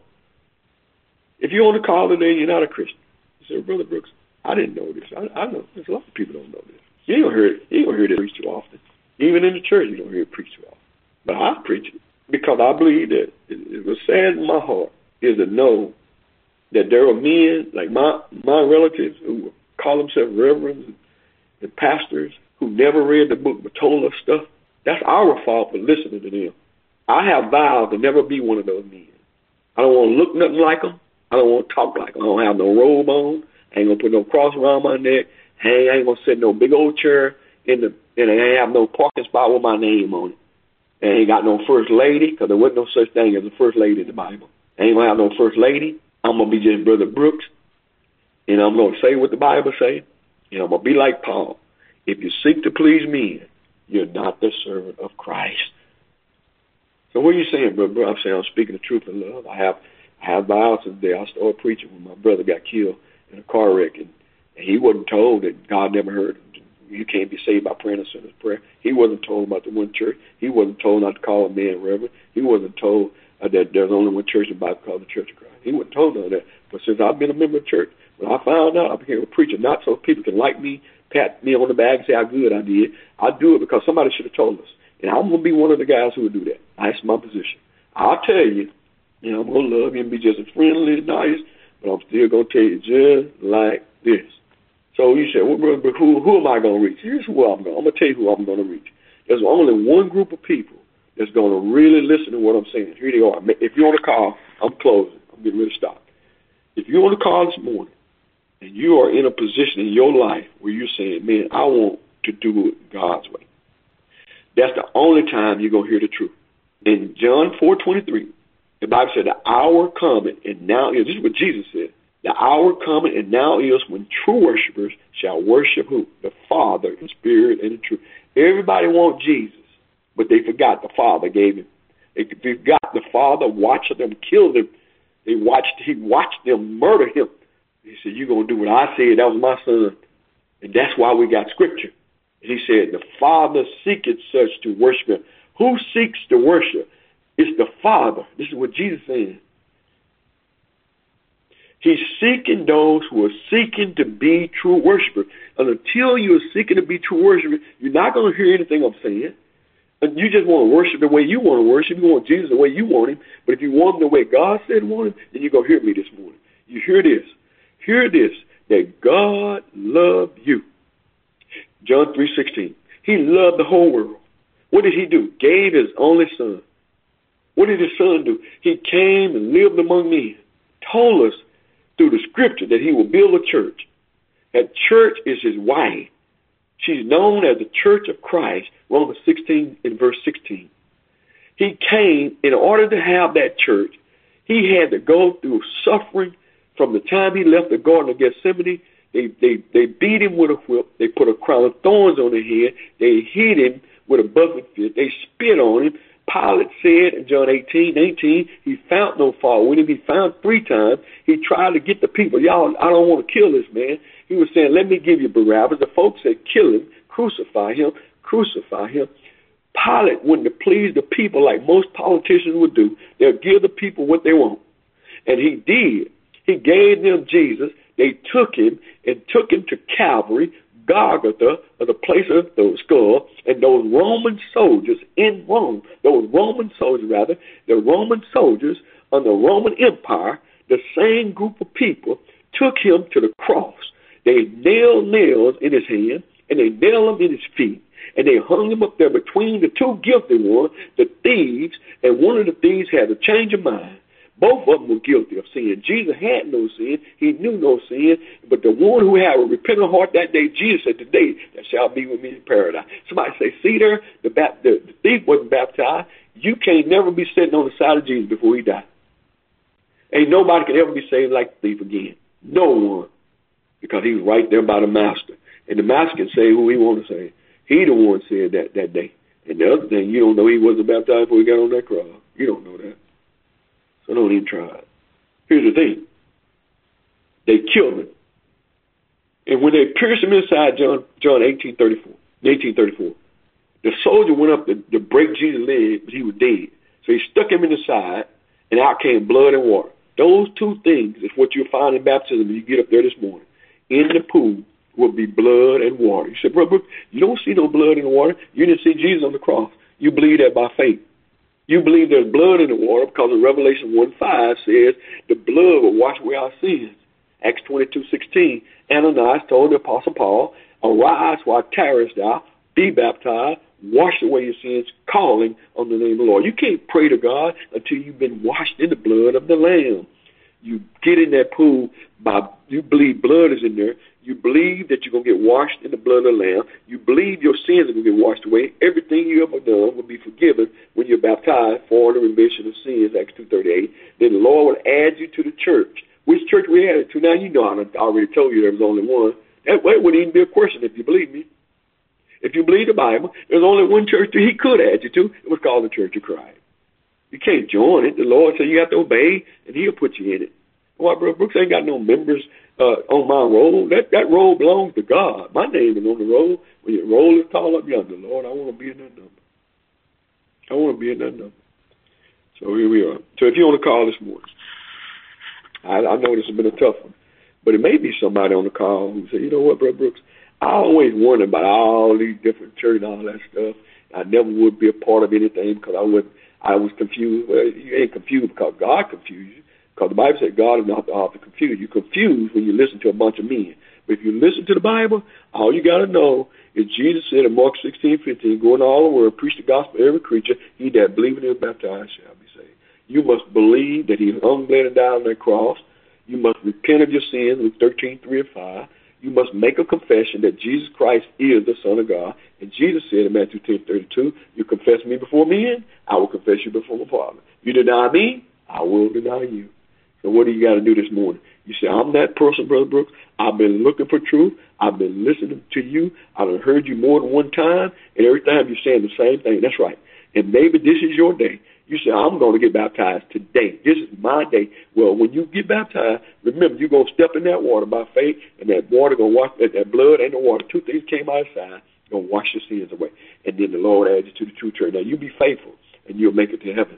If you're on the call today, you're not a Christian. You say, Brother Brooks, I didn't know this. I, I know. There's a lot of people don't know this. You ain't gonna hear it. You ain't gonna hear it preached too often. Even in the church, you don't hear it preached too often. But I preach it because I believe that it, it was sad in my heart is to know that there are men like my my relatives who call themselves reverends and, and pastors who never read the book but told us stuff. That's our fault for listening to them. I have vowed to never be one of those men. I don't want to look nothing like them. I don't want to talk like them. I don't have no robe on. I ain't going to put no cross around my neck. I ain't, I ain't going to sit in no big old chair in the, and I ain't have no parking spot with my name on it. I ain't got no first lady, because there wasn't no such thing as a first lady in the Bible. I ain't going to have no first lady. I'm going to be just Brother Brooks, and I'm going to say what the Bible say, And I'm going to be like Paul. If you seek to please men, you're not the servant of Christ. So what are you saying, brother? I'm saying I'm speaking the truth in love. I have I have vows today. I started preaching when my brother got killed in a car wreck, and he wasn't told that God never heard him. You can't be saved by praying a sinner's prayer. He wasn't told about the one church. He wasn't told not to call a man reverend. He wasn't told uh, that there's only one church in the Bible called the Church of Christ. He wasn't told none of that. But since I've been a member of the church, when I found out, I became a preacher, not so people can like me, pat me on the back and say how good I did. I do it because somebody should have told us. And I'm going to be one of the guys who would do that. That's my position. I'll tell you, you know, I'm going to love you and be just as friendly and nice, but I'm still going to tell you just like this. So you say, well, brother, who, who am I going to reach? Here's who I'm going. I'm going to tell you who I'm going to reach. There's only one group of people that's going to really listen to what I'm saying. Here they are. If you want to call, I'm closing. I'm getting ready to stop. If you want to call this morning and you are in a position in your life where you're saying, man, I want to do it God's way, that's the only time you're going to hear the truth. In John four twenty-three, the Bible said, the hour coming, and now is, this is what Jesus said, the hour coming and now is when true worshipers shall worship who? The Father in spirit and in truth. Everybody wants Jesus, but they forgot the Father gave him. They forgot the Father watched them kill them. They watched, he watched them murder him. He said, you're going to do what I said. That was my son. And that's why we got scripture. And he said, the Father seeketh such to worship him. Who seeks to worship? It's the Father. This is what Jesus said. He's seeking those who are seeking to be true worshipers. And until you're seeking to be true worshipers, you're not going to hear anything I'm saying. And you just want to worship the way you want to worship. You want Jesus the way you want him. But if you want him the way God said want him, then you're going to hear me this morning. You hear this. Hear this, that God loved you. John three sixteen. He loved the whole world. What did he do? Gave his only son. What did his son do? He came and lived among men. Told us through the scripture that he will build a church. That church is his wife. She's known as the Church of Christ, Romans sixteen and verse sixteen. He came in order to have that church. He had to go through suffering from the time he left the Garden of Gethsemane. They, they, they beat him with a whip. They put a crown of thorns on his head. They hit him with a buffet fit. They spit on him. Pilate said in John eighteen, eighteen, he found no fault with him. He found three times. He tried to get the people, y'all, I don't want to kill this man. He was saying, let me give you Barabbas. The folks said, kill him, crucify him, crucify him. Pilate wouldn't have pleased the people like most politicians would do. They'll give the people what they want. And he did. He gave them Jesus. They took him and took him to Calvary, Golgotha, or the place of the skull, and those Roman soldiers in Rome, those Roman soldiers rather, the Roman soldiers on the Roman Empire, the same group of people took him to the cross. They nailed nails in his hand, and they nailed them in his feet, and they hung him up there between the two guilty ones, the thieves, and one of the thieves had a change of mind. Both of them were guilty of sin. Jesus had no sin. He knew no sin. But the one who had a repentant heart that day, Jesus said, today, that shall be with me in paradise. Somebody say, see there, the, the, the thief wasn't baptized. You can't never be sitting on the side of Jesus before he died. Ain't nobody can ever be saved like the thief again. No one. Because he was right there by the master. And the master can say who he wants to say. He the one said that that day. And the other thing, you don't know he wasn't baptized before he got on that cross. You don't know that. So don't even try it. Here's the thing. They killed him. And when they pierced him inside, John John eighteen thirty-four, eighteen thirty-four, the soldier went up to, to break Jesus' leg, but he was dead. So he stuck him in the side, and out came blood and water. Those two things is what you'll find in baptism when you get up there this morning. In the pool will be blood and water. You said, brother, you don't see no blood in the water. You didn't see Jesus on the cross. You believe that by faith. You believe there's blood in the water because of Revelation one five says the blood will wash away our sins. Acts twenty-two sixteen, Ananias told the Apostle Paul, arise while tarriest thou, be baptized, wash away your sins, calling on the name of the Lord. You can't pray to God until you've been washed in the blood of the Lamb. You get in that pool, by you believe blood is in there. You believe that you're going to get washed in the blood of the Lamb. You believe your sins are going to get washed away. Everything you ever done will be forgiven when you're baptized for the remission of sins, Acts two thirty-eight. Then the Lord will add you to the church. Which church we added to? Now, you know, I already told you there was only one. That way it wouldn't even be a question if you believe me. If you believe the Bible, there's only one church that he could add you to. It was called the Church of Christ. You can't join it. The Lord said you have to obey, and he'll put you in it. Why, Brother Brooks ain't got no members uh, on my roll. That that roll belongs to God. My name is on the roll. When your roll is tall up yonder, Lord, I want to be in that number. I want to be in that number. So here we are. So if you want to call this morning, I, I know this has been a tough one, but it may be somebody on the call who say, you know what, Brother Brooks, I always wondered about all these different churches and all that stuff. I never would be a part of anything because I would I was confused. Well, you ain't confused because God confused you. Because the Bible said God is not the author of confusion. You're confused when you listen to a bunch of men. But if you listen to the Bible, all you got to know is Jesus said in Mark sixteen fifteen, go into all the world, preach the gospel to every creature. He that believeth and is baptized shall be saved. You must believe that he hung, bled, and died on that cross. You must repent of your sins, Luke thirteen three and five. You must make a confession that Jesus Christ is the Son of God. And Jesus said in Matthew ten thirty-two, you confess me before men, I will confess you before my Father. You deny me, I will deny you. So what do you got to do this morning? You say, I'm that person, Brother Brooks. I've been looking for truth. I've been listening to you. I've heard you more than one time, and every time you're saying the same thing. That's right. And maybe this is your day. You say, I'm going to get baptized today. This is my day. Well, when you get baptized, remember, you're going to step in that water by faith, and that water going to wash, that, that blood and the water, two things came outside, going to wash your sins away. And then the Lord adds you to the true church. Now, you be faithful, and you'll make it to heaven.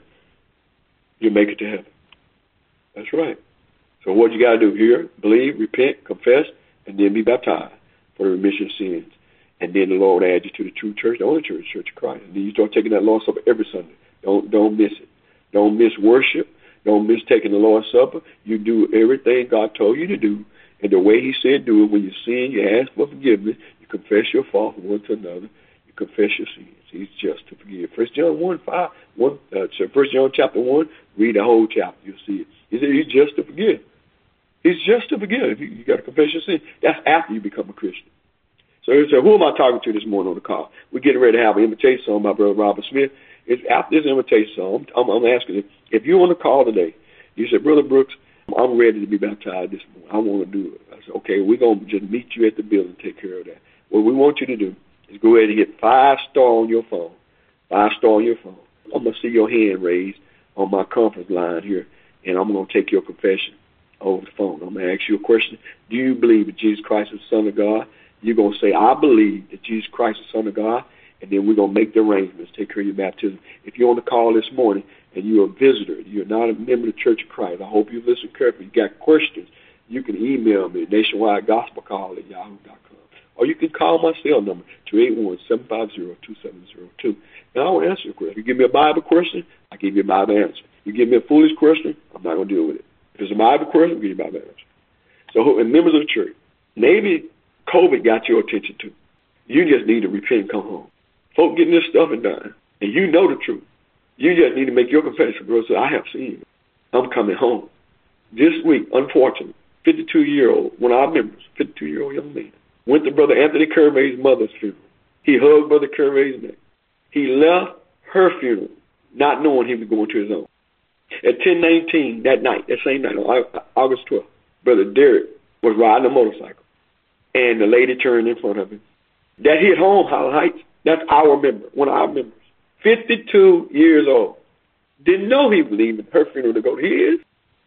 You'll make it to heaven. That's right. So what you got to do here, believe, repent, confess, and then be baptized for the remission of sins. And then the Lord adds you to the true church, the only church, the Church of Christ. And then you start taking that Lord's Supper every Sunday. Don't don't miss it. Don't miss worship. Don't miss taking the Lord's Supper. You do everything God told you to do. And the way he said do it, when you sin, you ask for forgiveness. You confess your fault from one to another. You confess your sins. He's just to forgive. First John one, five, one, uh, First John chapter one, read the whole chapter. You'll see it. He said he's just to forgive. He's just to forgive. You, you got to confess your sin. That's after you become a Christian. So, so who am I talking to this morning on the call? We're getting ready to have an invitation song by Brother Robert Smith. It's after this invitation song, I'm, I'm asking you, if you want to call today, you said, Brother Brooks, I'm ready to be baptized this morning. I want to do it. I said, okay, we're going to just meet you at the building and take care of that. What we want you to do is go ahead and hit five star on your phone. Five star on your phone. I'm going to see your hand raised on my conference line here, and I'm going to take your confession over the phone. I'm going to ask you a question. Do you believe that Jesus Christ is the Son of God? You're going to say, I believe that Jesus Christ is the Son of God, and then we're going to make the arrangements, take care of your baptism. If you're on the call this morning and you're a visitor, you're not a member of the Church of Christ, I hope you listen carefully. You got questions, you can email me at nationwide gospel call at yahoo dot com. Or you can call my cell number, two eight one, seven five zero, two seven zero two. And I will answer your question. If you give me a Bible question, I give you a Bible answer. You give me a foolish question, I'm not going to deal with it. If it's a Bible question, I'll give you a Bible answer. So, and members of the church, maybe COVID got your attention too. You just need to repent and come home. Folk getting this stuff and dying, and you know the truth. You just need to make your confession, bro. So I have seen it. I'm coming home. This week, unfortunately, fifty-two-year-old, one of our members, fifty-two-year-old young man, went to Brother Anthony Kermay's mother's funeral. He hugged Brother Kermay's neck. He left her funeral not knowing he was going to his own. At ten nineteen that night, that same night, on August twelfth, Brother Derek was riding a motorcycle, and the lady turned in front of him. That hit home, Holland Heights. That's our member, one of our members. fifty-two years old. Didn't know he was leaving her funeral to go to his.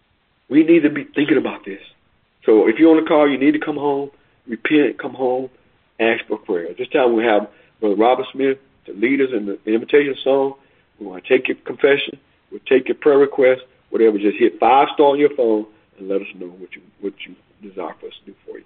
We need to be thinking about this. So if you're on the call, you need to come home, repent, come home, ask for prayer. This time we have Brother Robert Smith to lead us in the invitation song. We want to take your confession. We'll take your prayer request, whatever. Just hit five star on your phone and let us know what you what you desire for us to do for you.